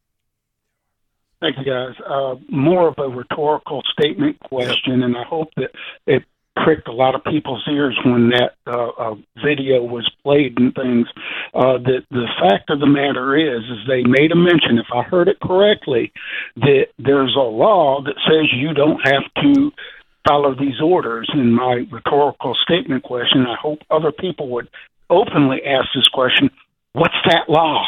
Thank you, guys. Uh, more of a rhetorical statement question, yep. and I hope that it pricked a lot of people's ears when that uh, uh, video was played and things. Uh, that the fact of the matter is, is they made a mention, if I heard it correctly, that there's a law that says you don't have to follow these orders. And my rhetorical statement question, I hope other people would openly ask this question, what's that law?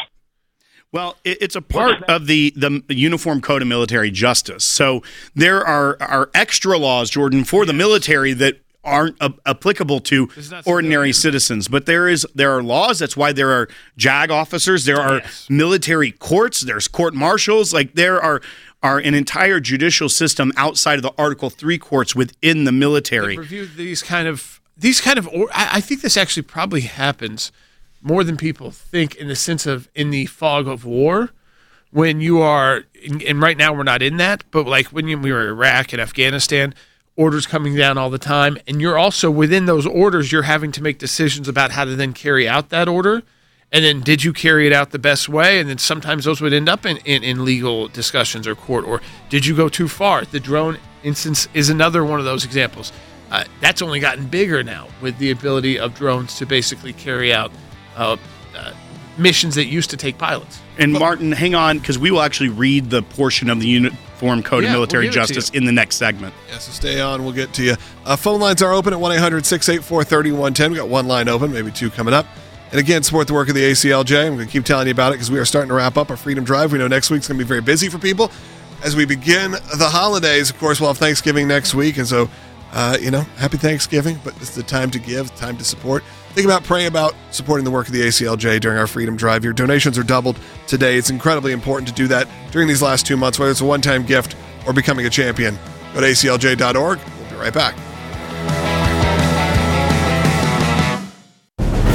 Well, it's a part of the, the Uniform Code of Military Justice. So there are, are extra laws, Jordan, for the military that aren't uh, applicable to ordinary citizens. But there is there are laws. That's why there are JAG officers. There are yes. military courts. There's court martials. Like there are are an entire judicial system outside of the Article three courts within the military. They've reviewed these kind of these kind of. Or, I, I think this actually probably happens more than people think, in the sense of in the fog of war, when you are, and right now we're not in that, but like when you, we were in Iraq and Afghanistan, orders coming down all the time, and you're also within those orders, you're having to make decisions about how to then carry out that order, and then did you carry it out the best way, and then sometimes those would end up in, in, in legal discussions or court, or did you go too far? The drone instance is another one of those examples. Uh, that's only gotten bigger now with the ability of drones to basically carry out Uh, uh, missions that used to take pilots. And Martin, hang on, because we will actually read the portion of the Uniform Code yeah, of Military we'll Justice in the next segment. Yeah, so stay on. We'll get to you. Uh, phone lines are open at one eight hundred six eight four three one one zero. We got one line open, maybe two coming up. And again, support the work of the A C L J. I'm going to keep telling you about it because we are starting to wrap up our Freedom Drive. We know next week's going to be very busy for people. As we begin the holidays, of course, we'll have Thanksgiving next week. And so, uh, you know, happy Thanksgiving, but it's the time to give, time to support. Think about praying about supporting the work of the A C L J during our Freedom Drive. Your donations are doubled today. It's incredibly important to do that during these last two months, whether it's a one-time gift or becoming a champion. Go to A C L J dot org. We'll be right back.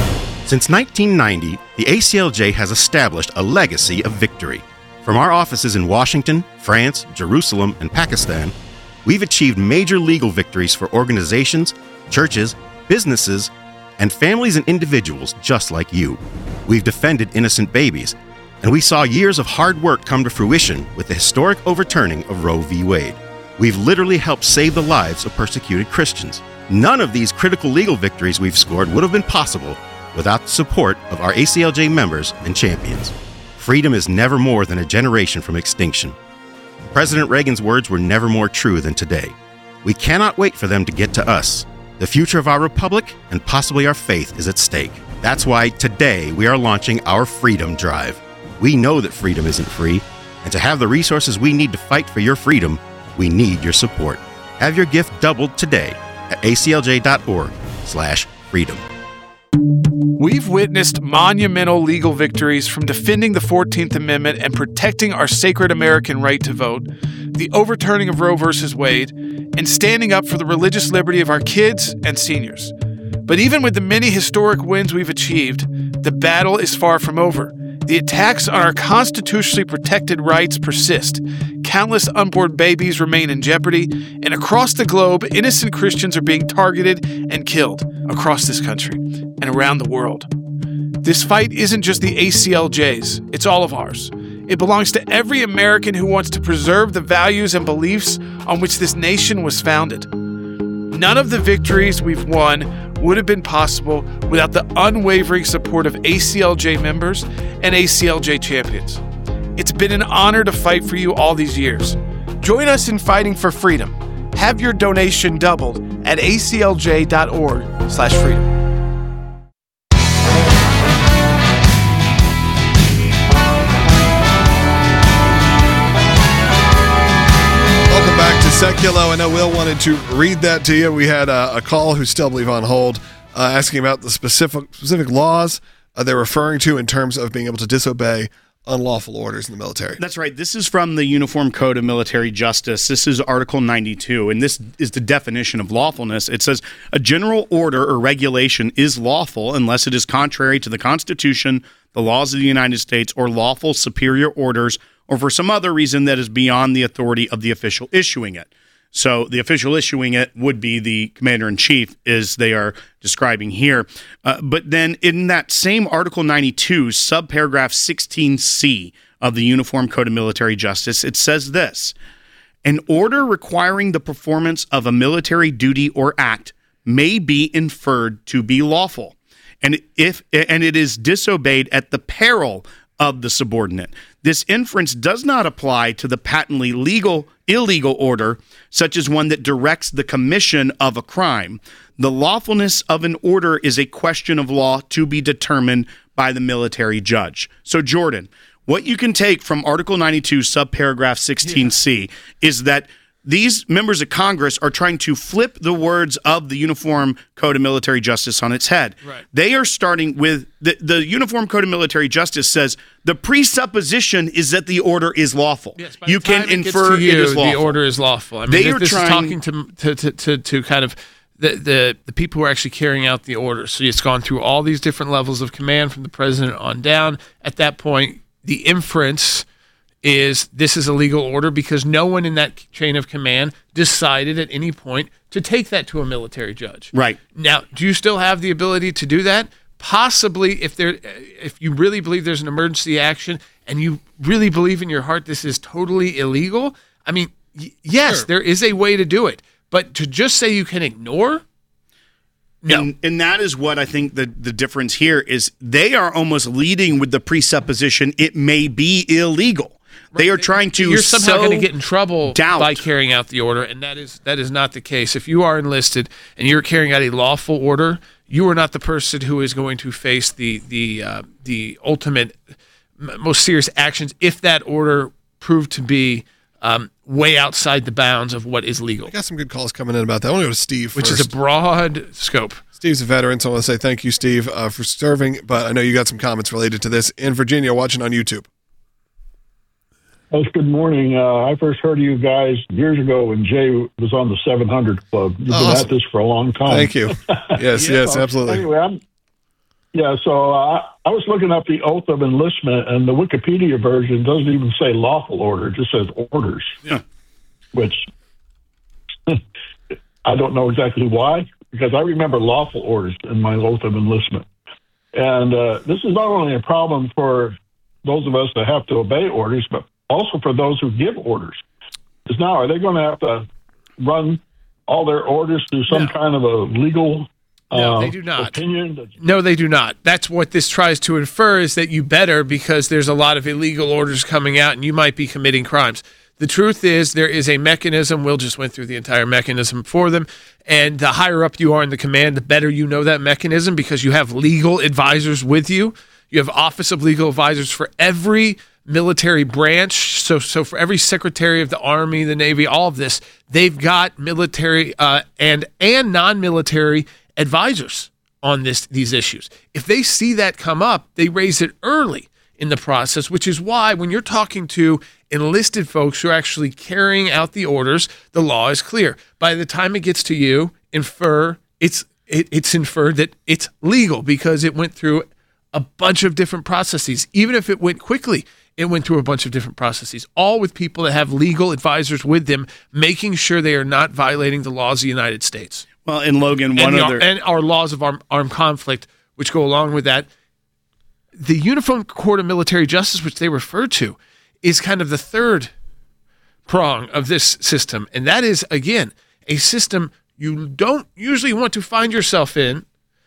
Since nineteen ninety, the A C L J has established a legacy of victory. From our offices in Washington, France, Jerusalem, and Pakistan, we've achieved major legal victories for organizations, churches, businesses, and families and individuals just like you. We've defended innocent babies, and we saw years of hard work come to fruition with the historic overturning of Roe v. Wade. We've literally helped save the lives of persecuted Christians. None of these critical legal victories we've scored would have been possible without the support of our A C L J members and champions. Freedom is never more than a generation from extinction. President Reagan's words were never more true than today. We cannot wait for them to get to us. The future of our republic and possibly our faith is at stake. That's why today we are launching our Freedom Drive. We know that freedom isn't free, and to have the resources we need to fight for your freedom, we need your support. Have your gift doubled today at aclj.org slash freedom. We've witnessed monumental legal victories from defending the fourteenth Amendment and protecting our sacred American right to vote, the overturning of Roe versus Wade, and standing up for the religious liberty of our kids and seniors. But even with the many historic wins we've achieved, the battle is far from over. The attacks on our constitutionally protected rights persist. Countless unborn babies remain in jeopardy, and across the globe, innocent Christians are being targeted and killed across this country and around the world. This fight isn't just the A C L J's, it's all of ours. It belongs to every American who wants to preserve the values and beliefs on which this nation was founded. None of the victories we've won would have been possible without the unwavering support of A C L J members and A C L J champions. It's been an honor to fight for you all these years. Join us in fighting for freedom. Have your donation doubled at aclj.org slash freedom. Welcome back to Seculo. I know Will wanted to read that to you. We had a, a call who's still, I believe, on hold, uh, asking about the specific specific laws uh, they're referring to in terms of being able to disobey unlawful orders in the military. That's right. This is from the Uniform Code of Military Justice. This is Article ninety-two, and this is the definition of lawfulness. It says, a general order or regulation is lawful unless it is contrary to the Constitution, the laws of the United States, or lawful superior orders, or for some other reason that is beyond the authority of the official issuing it. So the official issuing it would be the commander-in-chief, as they are describing here. Uh, but then in that same Article ninety-two, subparagraph sixteen C of the Uniform Code of Military Justice, it says this: an order requiring the performance of a military duty or act may be inferred to be lawful, and if and it is disobeyed at the peril of the subordinate. This inference does not apply to the patently legal, illegal order, such as one that directs the commission of a crime. The lawfulness of an order is a question of law to be determined by the military judge. So, Jordan, what you can take from Article ninety-two, subparagraph sixteen C, yeah. is that these members of Congress are trying to flip the words of the Uniform Code of Military Justice on its head. Right. They are starting with the, the Uniform Code of Military Justice says the presupposition is that the order is lawful. Yes, you can it infer you, it is lawful. The order is lawful. I mean, they this, are this trying, is talking to, to, to, to kind of the, the, the people who are actually carrying out the order. So it's gone through all these different levels of command from the president on down. At that point, the inference is this is a legal order because no one in that chain of command decided at any point to take that to a military judge. Right. Now, do you still have the ability to do that? Possibly, if there, if you really believe there's an emergency action and you really believe in your heart this is totally illegal, I mean, y- yes, sure. There is a way to do it. But to just say you can ignore, no. And, and that is what I think the, the difference here is they are almost leading with the presupposition it may be illegal. They are trying to. You're somehow so going to get in trouble doubt. by carrying out the order, and that is that is not the case. If you are enlisted and you're carrying out a lawful order, you are not the person who is going to face the the uh, the ultimate, most serious actions if that order proved to be um, way outside the bounds of what is legal. I got some good calls coming in about that. I want to go to Steve Which first. is a broad scope. Steve's a veteran, so I want to say thank you, Steve, uh, for serving, but I know you got some comments related to this in Virginia watching on YouTube. Yes, good morning. Uh, I first heard of you guys years ago when Jay was on the seven hundred Club. You've been awesome. at this for a long time. Thank you. Yes, yeah, yes, absolutely. Anyway, I'm, Yeah, so uh, I was looking up the oath of enlistment, and the Wikipedia version doesn't even say lawful order; it just says orders. Yeah. Which I don't know exactly why, because I remember lawful orders in my oath of enlistment. And uh, this is not only a problem for those of us that have to obey orders, but also for those who give orders. Because now, are they going to have to run all their orders through some No. kind of a legal No, uh, they do not. opinion? No, they do not. That's what this tries to infer, is that you better, because there's a lot of illegal orders coming out and you might be committing crimes. The truth is there is a mechanism. Will just went through the entire mechanism for them. And the higher up you are in the command, the better you know that mechanism, because you have legal advisors with you. You have Office of Legal Advisors for every military branch. So, so for every Secretary of the Army, the Navy, all of this, they've got military uh, and and non-military advisors on this these issues. If they see that come up, they raise it early in the process, which is why when you're talking to enlisted folks who are actually carrying out the orders, the law is clear. By the time it gets to you, infer it's it, it's inferred that it's legal because it went through a bunch of different processes. Even if it went quickly, it went through a bunch of different processes, all with people that have legal advisors with them, making sure they are not violating the laws of the United States. Well, and Logan, one and, the, other... and our laws of armed, armed conflict, which go along with that. The Uniform Court of Military Justice, which they refer to, is kind of the third prong of this system. And that is, again, a system you don't usually want to find yourself in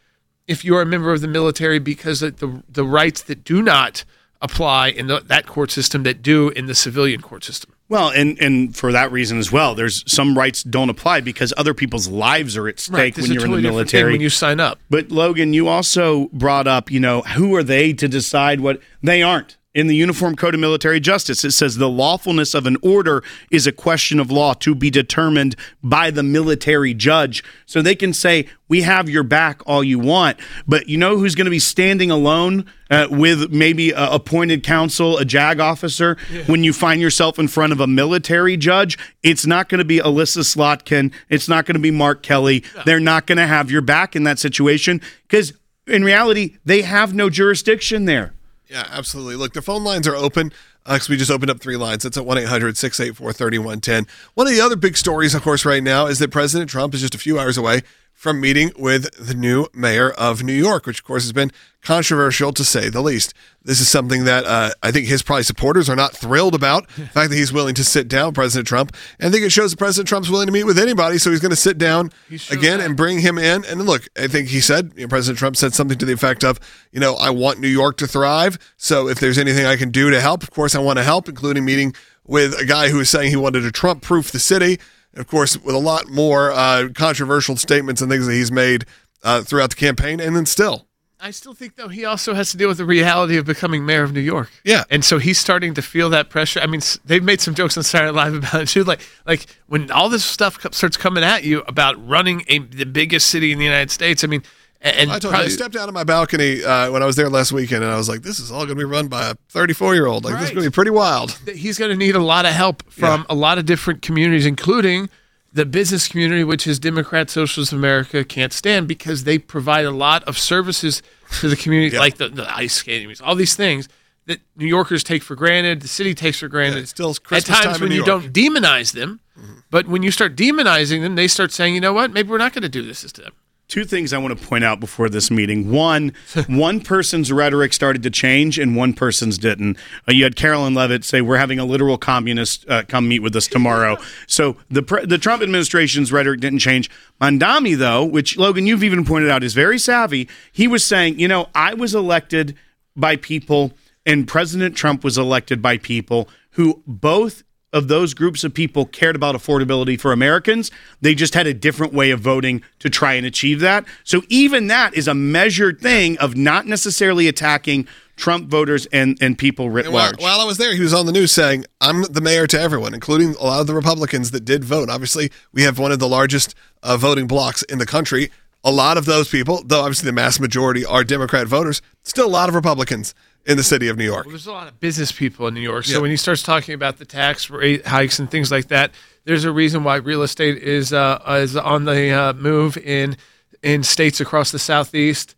if you are a member of the military, because of the, the rights that do not apply in the, that court system that do in the civilian court system. Well, and, and for that reason as well, there's some rights don't apply because other people's lives are at stake Right, when there's a you're totally in the different thing military. when you sign up. But Logan, you also brought up, you know, who are they to decide what they aren't? In the Uniform Code of Military Justice, it says the lawfulness of an order is a question of law to be determined by the military judge. So they can say, we have your back all you want, but you know who's going to be standing alone uh, with maybe a appointed counsel, a JAG officer, yeah. when you find yourself in front of a military judge? It's not going to be Alyssa Slotkin. It's not going to be Mark Kelly. No. They're not going to have your back in that situation because in reality, they have no jurisdiction there. Yeah, absolutely. Look, the phone lines are open because uh, we just opened up three lines. That's at one eight hundred six eight four three one one zero. One of the other big stories, of course, right now is that President Trump is just a few hours away from meeting with the new mayor of New York, which, of course, has been controversial to say the least. This is something that uh, I think his probably supporters are not thrilled about, the fact that he's willing to sit down with President Trump. And I think it shows that President Trump's willing to meet with anybody, so he's going to sit down again that. and bring him in. And look, I think he said, you know, President Trump said something to the effect of, you know, I want New York to thrive, so if there's anything I can do to help, of course I want to help, including meeting with a guy who was saying he wanted to Trump-proof the city. Of course, with a lot more uh, controversial statements and things that he's made uh, throughout the campaign, and then still. I still think, though, he also has to deal with the reality of becoming mayor of New York. Yeah. And so he's starting to feel that pressure. I mean, they've made some jokes on Saturday Night Live about it, too. Like, like when all this stuff starts coming at you about running a, the biggest city in the United States, I mean, and I told probably, you, I stepped out of my balcony uh, when I was there last weekend, and I was like, this is all going to be run by a thirty-four-year-old. Like, right. This is going to be pretty wild. He's going to need a lot of help from yeah. a lot of different communities, including the business community, which is Democrat Socialists of America can't stand because they provide a lot of services to the community, yeah. like the, the ice skating, all these things that New Yorkers take for granted, the city takes for granted. Yeah, it's still Christmas at times time when in New you York. don't demonize them, mm-hmm. but when you start demonizing them, they start saying, you know what, maybe we're not going to do this to them. Two things I want to point out before this meeting. One, one person's rhetoric started to change and one person's didn't. Uh, you had Carolyn Levitt say, we're having a literal communist uh, come meet with us tomorrow. So the pre- the Trump administration's rhetoric didn't change. Mamdani, though, which, Logan, you've even pointed out is very savvy, he was saying, you know, I was elected by people and President Trump was elected by people who both of those groups of people cared about affordability for Americans. They just had a different way of voting to try and achieve that. So even that is a measured thing of not necessarily attacking Trump voters and, and people writ and while, large. While I was there, he was on the news saying, I'm the mayor to everyone, including a lot of the Republicans that did vote. Obviously, we have one of the largest uh, voting blocks in the country. A lot of those people, though obviously the mass majority are Democrat voters, still a lot of Republicans in the city of New York. Well, there's a lot of business people in New York. So yeah. when he starts talking about the tax rate hikes and things like that, there's a reason why real estate is uh, is on the uh, move in in states across the Southeast.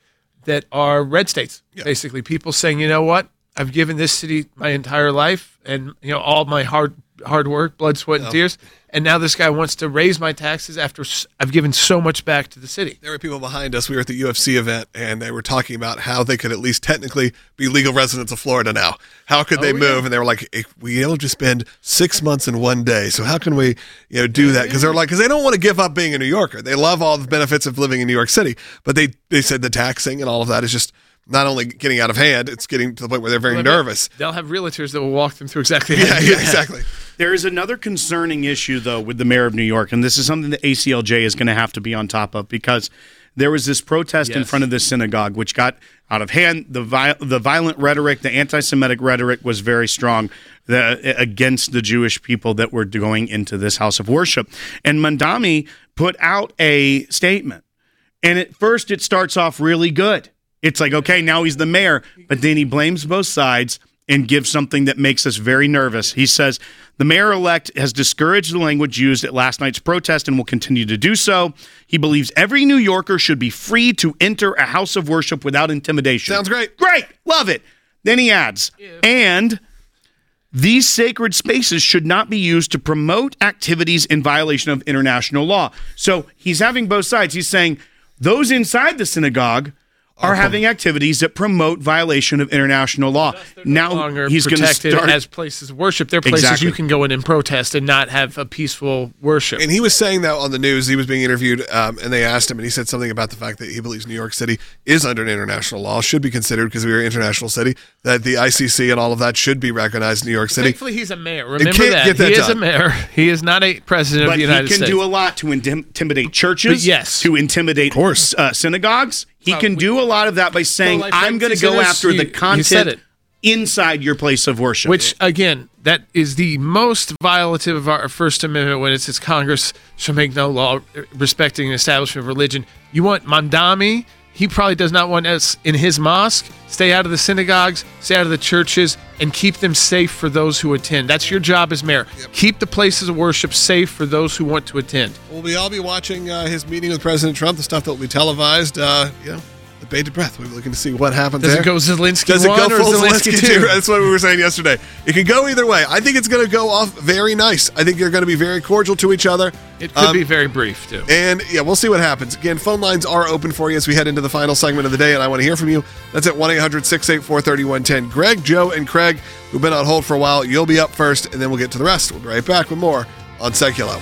that are red states. Yeah. Basically, people saying, you know what, I've given this city my entire life, and you know all my hard hard work, blood, sweat, and yeah. tears. And now this guy wants to raise my taxes after I've given so much back to the city. There were people behind us. We were at the U F C event, and they were talking about how they could at least technically be legal residents of Florida now. How could they oh, move? Yeah. And they were like, hey, we able to spend six months in one day. So how can we, you know, do that? Because they're like, because they don't want to give up being a New Yorker. They love all the benefits of living in New York City, but they they said the taxing and all of that is just not only getting out of hand, it's getting to the point where they're very well, nervous. They'll have realtors that will walk them through exactly how yeah, to do yeah, that. exactly. There is another concerning issue, though, with the mayor of New York, and this is something that A C L J is going to have to be on top of, because there was this protest yes. in front of this synagogue, which got out of hand. The vi- the violent rhetoric, the anti-Semitic rhetoric was very strong the, against the Jewish people that were going into this house of worship. And Mamdani put out a statement, and at first it starts off really good. It's like, okay, now he's the mayor, but then he blames both sides and gives something that makes us very nervous. He says, the mayor-elect has discouraged the language used at last night's protest and will continue to do so. He believes every New Yorker should be free to enter a house of worship without intimidation. Sounds great. Great. Love it. Then he adds, yeah. and these sacred spaces should not be used to promote activities in violation of international law. So he's having both sides. He's saying those inside the synagogue are having activities that promote violation of international law. No now he's going to start as places of worship. They're places exactly. you can go in and protest and not have a peaceful worship. And he was saying that on the news. He was being interviewed, um, and they asked him, and he said something about the fact that he believes New York City is under international law, should be considered because we are an international city, that the I C C and all of that should be recognized in New York City. Thankfully, he's a mayor. Remember that. that. He done. is a mayor. He is not a president but of the United States. But he can do a lot to intim- intimidate churches, but yes. to intimidate of course. Uh, synagogues. He well, can we, do a lot of that by saying, well, like I'm going to go after you, the content inside your place of worship. Which, again, that is the most violative of our First Amendment when it says Congress shall make no law respecting an establishment of religion. You want Mamdani? He probably does not want us in his mosque. Stay out of the synagogues, stay out of the churches, and keep them safe for those who attend. That's your job as mayor. Yep. Keep the places of worship safe for those who want to attend. Will we all be watching uh, his meeting with President Trump, the stuff that will be televised? Uh, you know, the bated breath. We're looking to see what happens Does there. it go Zelensky Does it one go or full Zelensky, Zelensky two? two? That's what we were saying yesterday. It can go either way. I think it's going to go off very nice. I think they're going to be very cordial to each other. It could um, be very brief, too. And, yeah, we'll see what happens. Again, phone lines are open for you as we head into the final segment of the day, and I want to hear from you. That's at one eight hundred six eight four three one one zero. Greg, Joe, and Craig, who've been on hold for a while, you'll be up first, and then we'll get to the rest. We'll be right back with more on Seculo.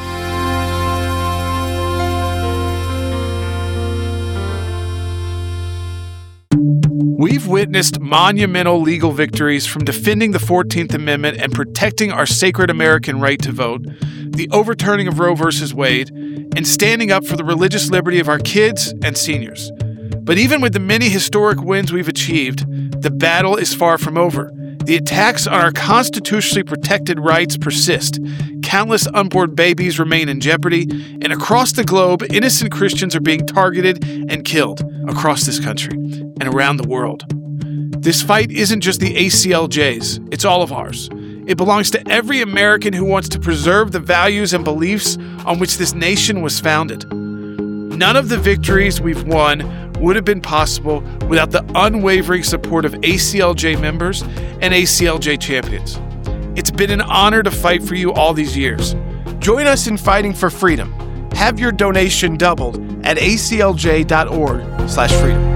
We've witnessed monumental legal victories from defending the fourteenth Amendment and protecting our sacred American right to vote, the overturning of Roe versus Wade, and standing up for the religious liberty of our kids and seniors. But even with the many historic wins we've achieved, the battle is far from over. The attacks on our constitutionally protected rights persist. Countless unborn babies remain in jeopardy, and across the globe, innocent Christians are being targeted and killed across this country and around the world. This fight isn't just the A C L J's, it's all of ours. It belongs to every American who wants to preserve the values and beliefs on which this nation was founded. None of the victories we've won would have been possible without the unwavering support of A C L J members and A C L J champions. It's been an honor to fight for you all these years. Join us in fighting for freedom. Have your donation doubled at A C L J dot org slash freedom.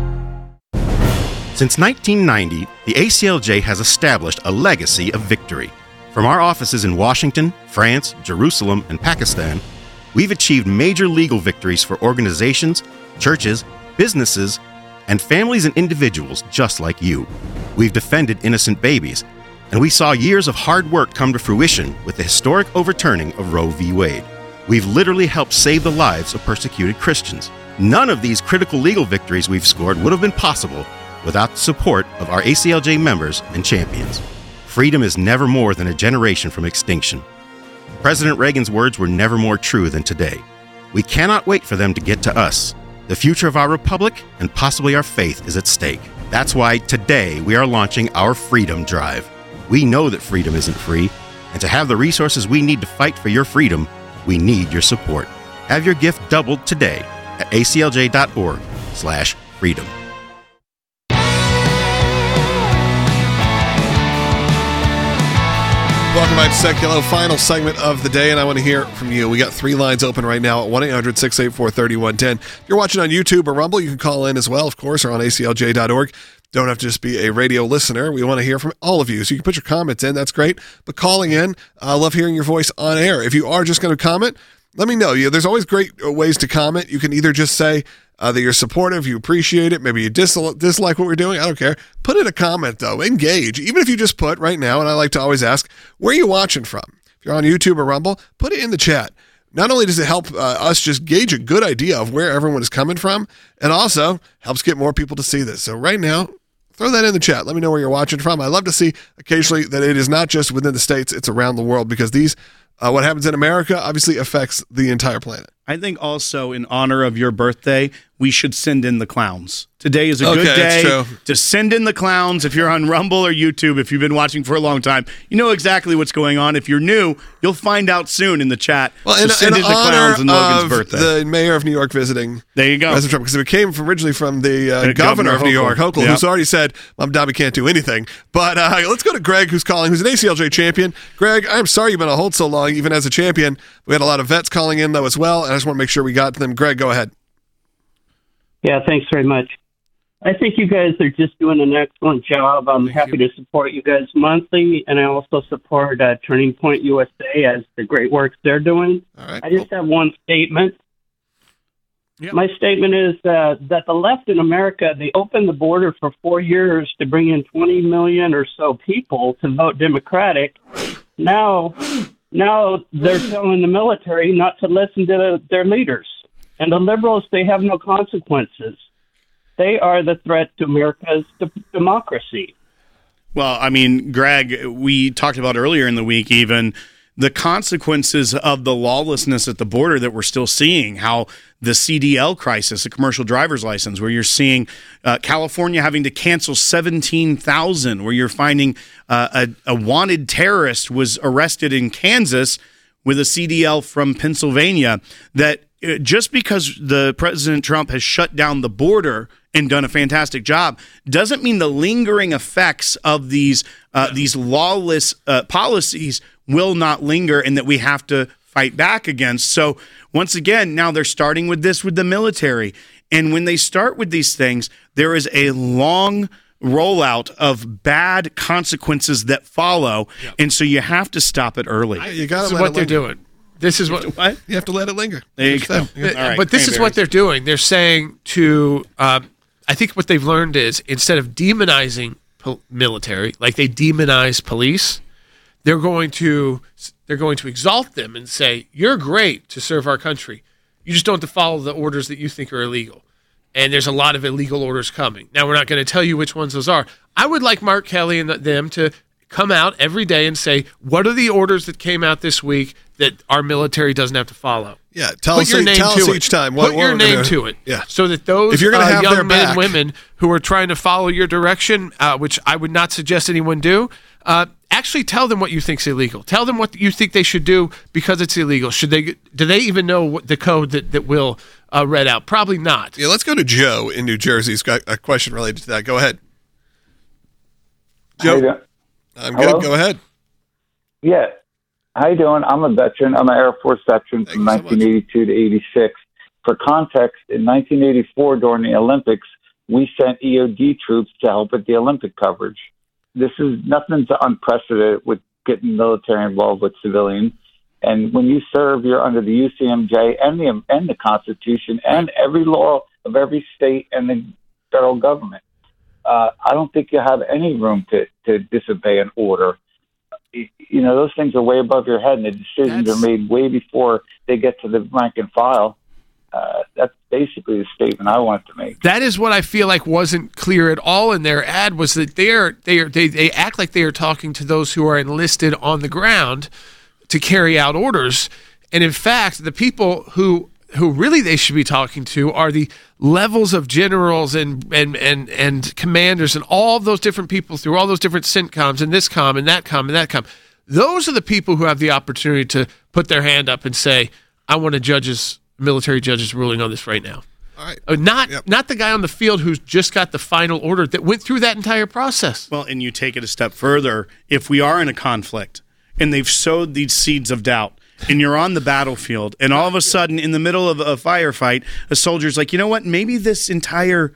Since nineteen ninety, the A C L J has established a legacy of victory. From our offices in Washington, France, Jerusalem, and Pakistan, we've achieved major legal victories for organizations, churches, businesses, and families and individuals just like you. We've defended innocent babies, and we saw years of hard work come to fruition with the historic overturning of Roe v. Wade. We've literally helped save the lives of persecuted Christians. None of these critical legal victories we've scored would have been possible without the support of our A C L J members and champions. Freedom is never more than a generation from extinction. President Reagan's words were never more true than today. We cannot wait for them to get to us. The future of our republic and possibly our faith is at stake. That's why today we are launching our Freedom Drive. We know that freedom isn't free, and to have the resources we need to fight for your freedom, we need your support. Have your gift doubled today at A C L J dot org slash freedom. Welcome back to Seculo, final segment of the day, and I want to hear from you. We got three lines open right now at one eight hundred six eight four three one one zero. If you're watching on YouTube or Rumble, you can call in as well, of course, or on A C L J dot org. Don't have to just be a radio listener. We want to hear from all of you. So you can put your comments in. That's great. But calling in, I love hearing your voice on air. If you are just going to comment, let me know. Yeah, there's always great ways to comment. You can either just say uh, that you're supportive, you appreciate it, maybe you dis- dislike what we're doing. I don't care. Put in a comment, though. Engage. Even if you just put right now, and I like to always ask, where are you watching from? If you're on YouTube or Rumble, put it in the chat. Not only does it help uh, us just gauge a good idea of where everyone is coming from, it also helps get more people to see this. So right now, throw that in the chat. Let me know where you're watching from. I love to see occasionally that it is not just within the states, it's around the world, because these, uh, what happens in America obviously affects the entire planet. I think also in honor of your birthday, we should send in the clowns. Today is a Okay, good that's day true. to send in the clowns. If you're on Rumble or YouTube, if you've been watching for a long time, you know exactly what's going on. If you're new, you'll find out soon in the chat. Well, so in, send in in the clowns on honor Logan's of birthday. the mayor of New York visiting There you go. President Trump, because it came from originally from the uh, Uh, governor, Governor of New York, Hochul. Hochul, Yep. who's already said, Mom Dobby can't do anything. But uh, let's go to Greg, who's calling, who's an A C L J champion. Greg, I'm sorry you've been on hold so long, even as a champion. We had a lot of vets calling in, though, as well, and I just want to make sure we got to them. Greg, go ahead. Yeah, thanks very much. I think you guys are just doing an excellent job. I'm Thank happy you. to support you guys monthly, and I also support uh, Turning Point U S A as the great work they're doing. All right. I just have one statement. Yep. My statement is uh, that the left in America, they opened the border for four years to bring in twenty million or so people to vote Democratic. Now, now they're telling the military not to listen to the, their leaders. And the liberals, they have no consequences. They are the threat to America's de- democracy. Well, I mean, Greg, we talked about earlier in the week even the consequences of the lawlessness at the border that we're still seeing, how the C D L crisis, the commercial driver's license, where you're seeing uh, California having to cancel seventeen thousand, where you're finding uh, a, a wanted terrorist was arrested in Kansas with a C D L from Pennsylvania, that uh, just because the President Trump has shut down the border and done a fantastic job doesn't mean the lingering effects of these uh, these lawless uh, policies will not linger, and that we have to fight back against. So once again, now they're starting with this with the military. And when they start with these things, there is a long rollout of bad consequences that follow. Yep. And so you have to stop it early. You got This is what they're doing. This is what, what you have to let it linger. There you go. All right. But this is what they're doing. They're saying to, um, I think what they've learned is instead of demonizing pol- military, like they demonize police, they're going to they're going to exalt them and say, you're great to serve our country. You just don't have to follow the orders that you think are illegal. And there's a lot of illegal orders coming. Now, we're not going to tell you which ones those are. I would like Mark Kelly and them to come out every day and say, what are the orders that came out this week that our military doesn't have to follow? Yeah, tell Put us, your name tell to us it. each time. What, Put what your we're name gonna- to it. Yeah. So that those If you're gonna uh, have young their men back- and women who are trying to follow your direction, uh, which I would not suggest anyone do, uh, actually tell them what you think's illegal. Tell them what you think they should do because it's illegal. Should they? Do they even know what the code that, that will uh, read out? Probably not. Yeah, let's go to Joe in New Jersey. He's got a question related to that. Go ahead. Joe, Joe, I'm Hello? good. Go ahead. Yeah. How you doing? I'm a veteran. I'm an Air Force veteran from nineteen eighty-two to eighty-six. For context, in nineteen eighty-four during the Olympics, we sent E O D troops to help with the Olympic coverage. This is nothing's unprecedented with getting military involved with civilians. And when you serve, you're under the U C M J and the and the Constitution and every law of every state and the federal government. Uh, I don't think you have any room to, to disobey an order. You know, those things are way above your head, and the decisions That's- are made way before they get to the rank and file. Uh, that's basically the statement I wanted to make. That is what I feel like wasn't clear at all in their ad, was that they're, they're, they they act like they are talking to those who are enlisted on the ground to carry out orders. And in fact, the people who who really they should be talking to are the levels of generals and and and, and commanders and all those different people through all those different CENTCOMs and this com and that com and that com. Those are the people who have the opportunity to put their hand up and say, I want a judge's military judge's ruling on this right now. All right. Uh, not not the guy on the field who's just got the final order that went through that entire process. Well, and you take it a step further. If we are in a conflict, and they've sowed these seeds of doubt. And you're on the battlefield, and all of a sudden, in the middle of a firefight, a soldier's like, you know what? Maybe this entire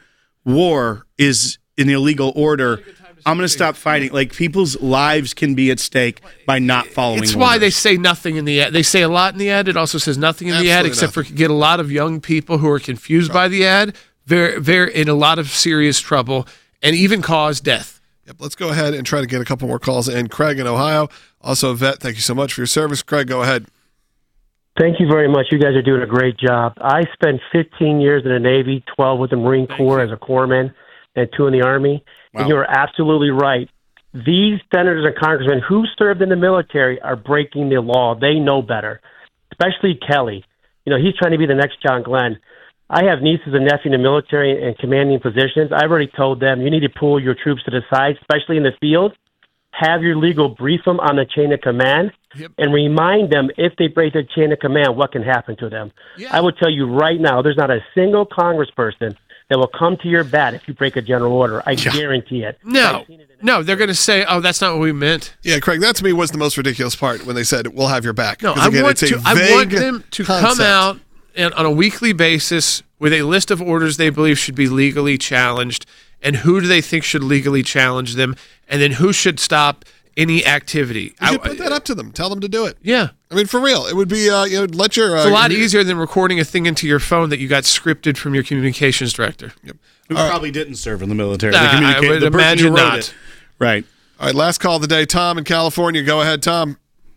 war is an illegal order. I'm going to stop fighting. Like, people's lives can be at stake by not following It's orders. why they say nothing in the ad. They say a lot in the ad. It also says nothing in the ad, Absolutely except nothing. for get a lot of young people who are confused by the ad. They're, they're in a lot of serious trouble and even cause death. Yep, let's go ahead and try to get a couple more calls. And Craig in Ohio, also a vet, thank you so much for your service. Craig, go ahead. Thank you very much. You guys are doing a great job. I spent fifteen years in the Navy, twelve with the Marine Corps as a corpsman, and two in the Army. Wow. And you are absolutely right. These senators and congressmen who served in the military are breaking the law. They know better, especially Kelly. You know, he's trying to be the next John Glenn. I have nieces and nephews in the military and commanding positions. I've already told them you need to pull your troops to the side, especially in the field. Have your legal brief them on the chain of command, yep. and remind them if they break their chain of command, what can happen to them. Yeah. I will tell you right now, there's not a single congressperson that will come to your bat if you break a general order. I yeah. guarantee it. No, no, they're going to say, oh, that's not what we meant. Yeah, Craig, that to me was the most ridiculous part when they said, we'll have your back. No, again, I, want it's a to, I want them to concept. come out and on a weekly basis with a list of orders they believe should be legally challenged, and who do they think should legally challenge them, and then who should stop any activity. You should put that up to them. Tell them to do it. Yeah. I mean, for real. It would be, uh, you know, let your... Uh, it's a lot your, easier than recording a thing into your phone that you got scripted from your communications director. Yep. Who All probably right. didn't serve in the military. Nah, the I would the imagine not. It. Right. All right, last call of the day. Tom in California. Go ahead, Tom.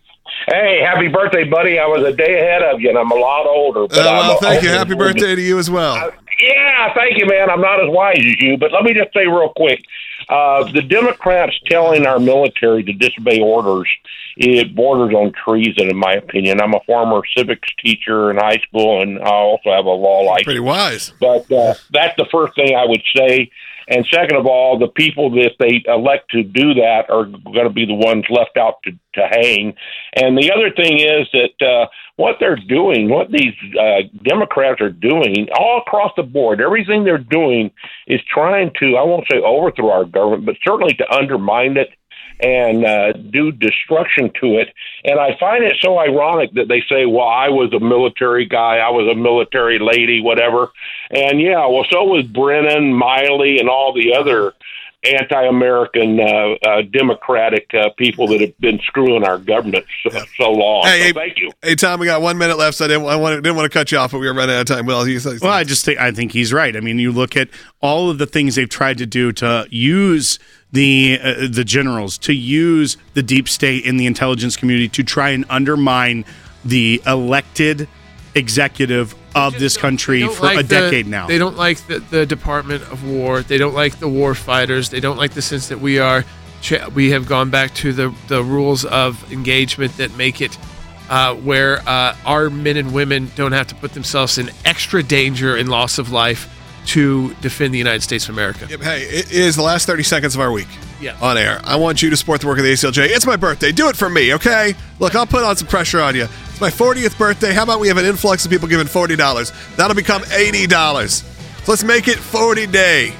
Hey, happy birthday, buddy. I was a day ahead of you, and I'm a lot older. But Uh, well, I'm thank you. older. Happy birthday to you as well. Uh, yeah, thank you, man. I'm not as wise as you, but let me just say real quick. Uh, the Democrats telling our military to disobey orders, it borders on treason, in my opinion. I'm a former civics teacher in high school, and I also have a law license. Pretty wise. But uh, that's the first thing I would say. And second of all, the people that they elect to do that are going to be the ones left out to, to hang. And the other thing is that uh, what they're doing, what these uh, Democrats are doing all across the board, everything they're doing is trying to, I won't say overthrow our government, but certainly to undermine it and uh, do destruction to it. And I find it so ironic that they say, well, I was a military guy, I was a military lady, whatever. And yeah, well, so was Brennan, Miley, and all the other anti-American uh, uh, Democratic uh, people that have been screwing our government so, yeah. so long. Hey, so hey, thank you. Hey, Tom, we got one minute left, so I didn't, I wanted, didn't want to cut you off, but we were running out of time. Well, you well, I just think I think he's right. I mean, you look at all of the things they've tried to do to use the uh, the generals, to use the deep state in the intelligence community to try and undermine the elected executive of this country for like a the, decade now. They don't like the, the Department of War. They don't like the war fighters. They don't like the sense that we are we have gone back to the, the rules of engagement that make it uh, where uh, our men and women don't have to put themselves in extra danger and loss of life to defend the United States of America. Yep, hey, it is the last thirty seconds of our week yeah. on air. I want you to support the work of the A C L J. It's my birthday. Do it for me, okay? Look, I'll put on some pressure on you. It's my fortieth birthday. How about we have an influx of people giving forty dollars? That'll become eighty dollars. So let's make it forty day.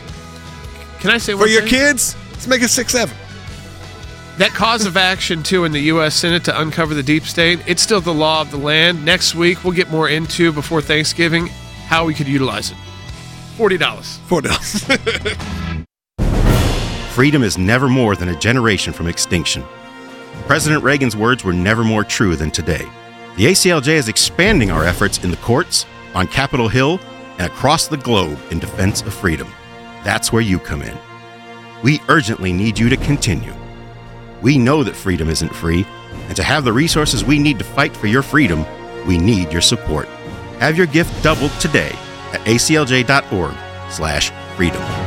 Can I say For one your thing? kids, let's make it six seven. That cause of action, too, in the U S Senate to uncover the deep state, it's still the law of the land. Next week, we'll get more into, before Thanksgiving, how we could utilize it. forty dollars. forty dollars. Freedom is never more than a generation from extinction. President Reagan's words were never more true than today. The A C L J is expanding our efforts in the courts, on Capitol Hill, and across the globe in defense of freedom. That's where you come in. We urgently need you to continue. We know that freedom isn't free, and to have the resources we need to fight for your freedom, we need your support. Have your gift doubled today at aclj.org slash freedom.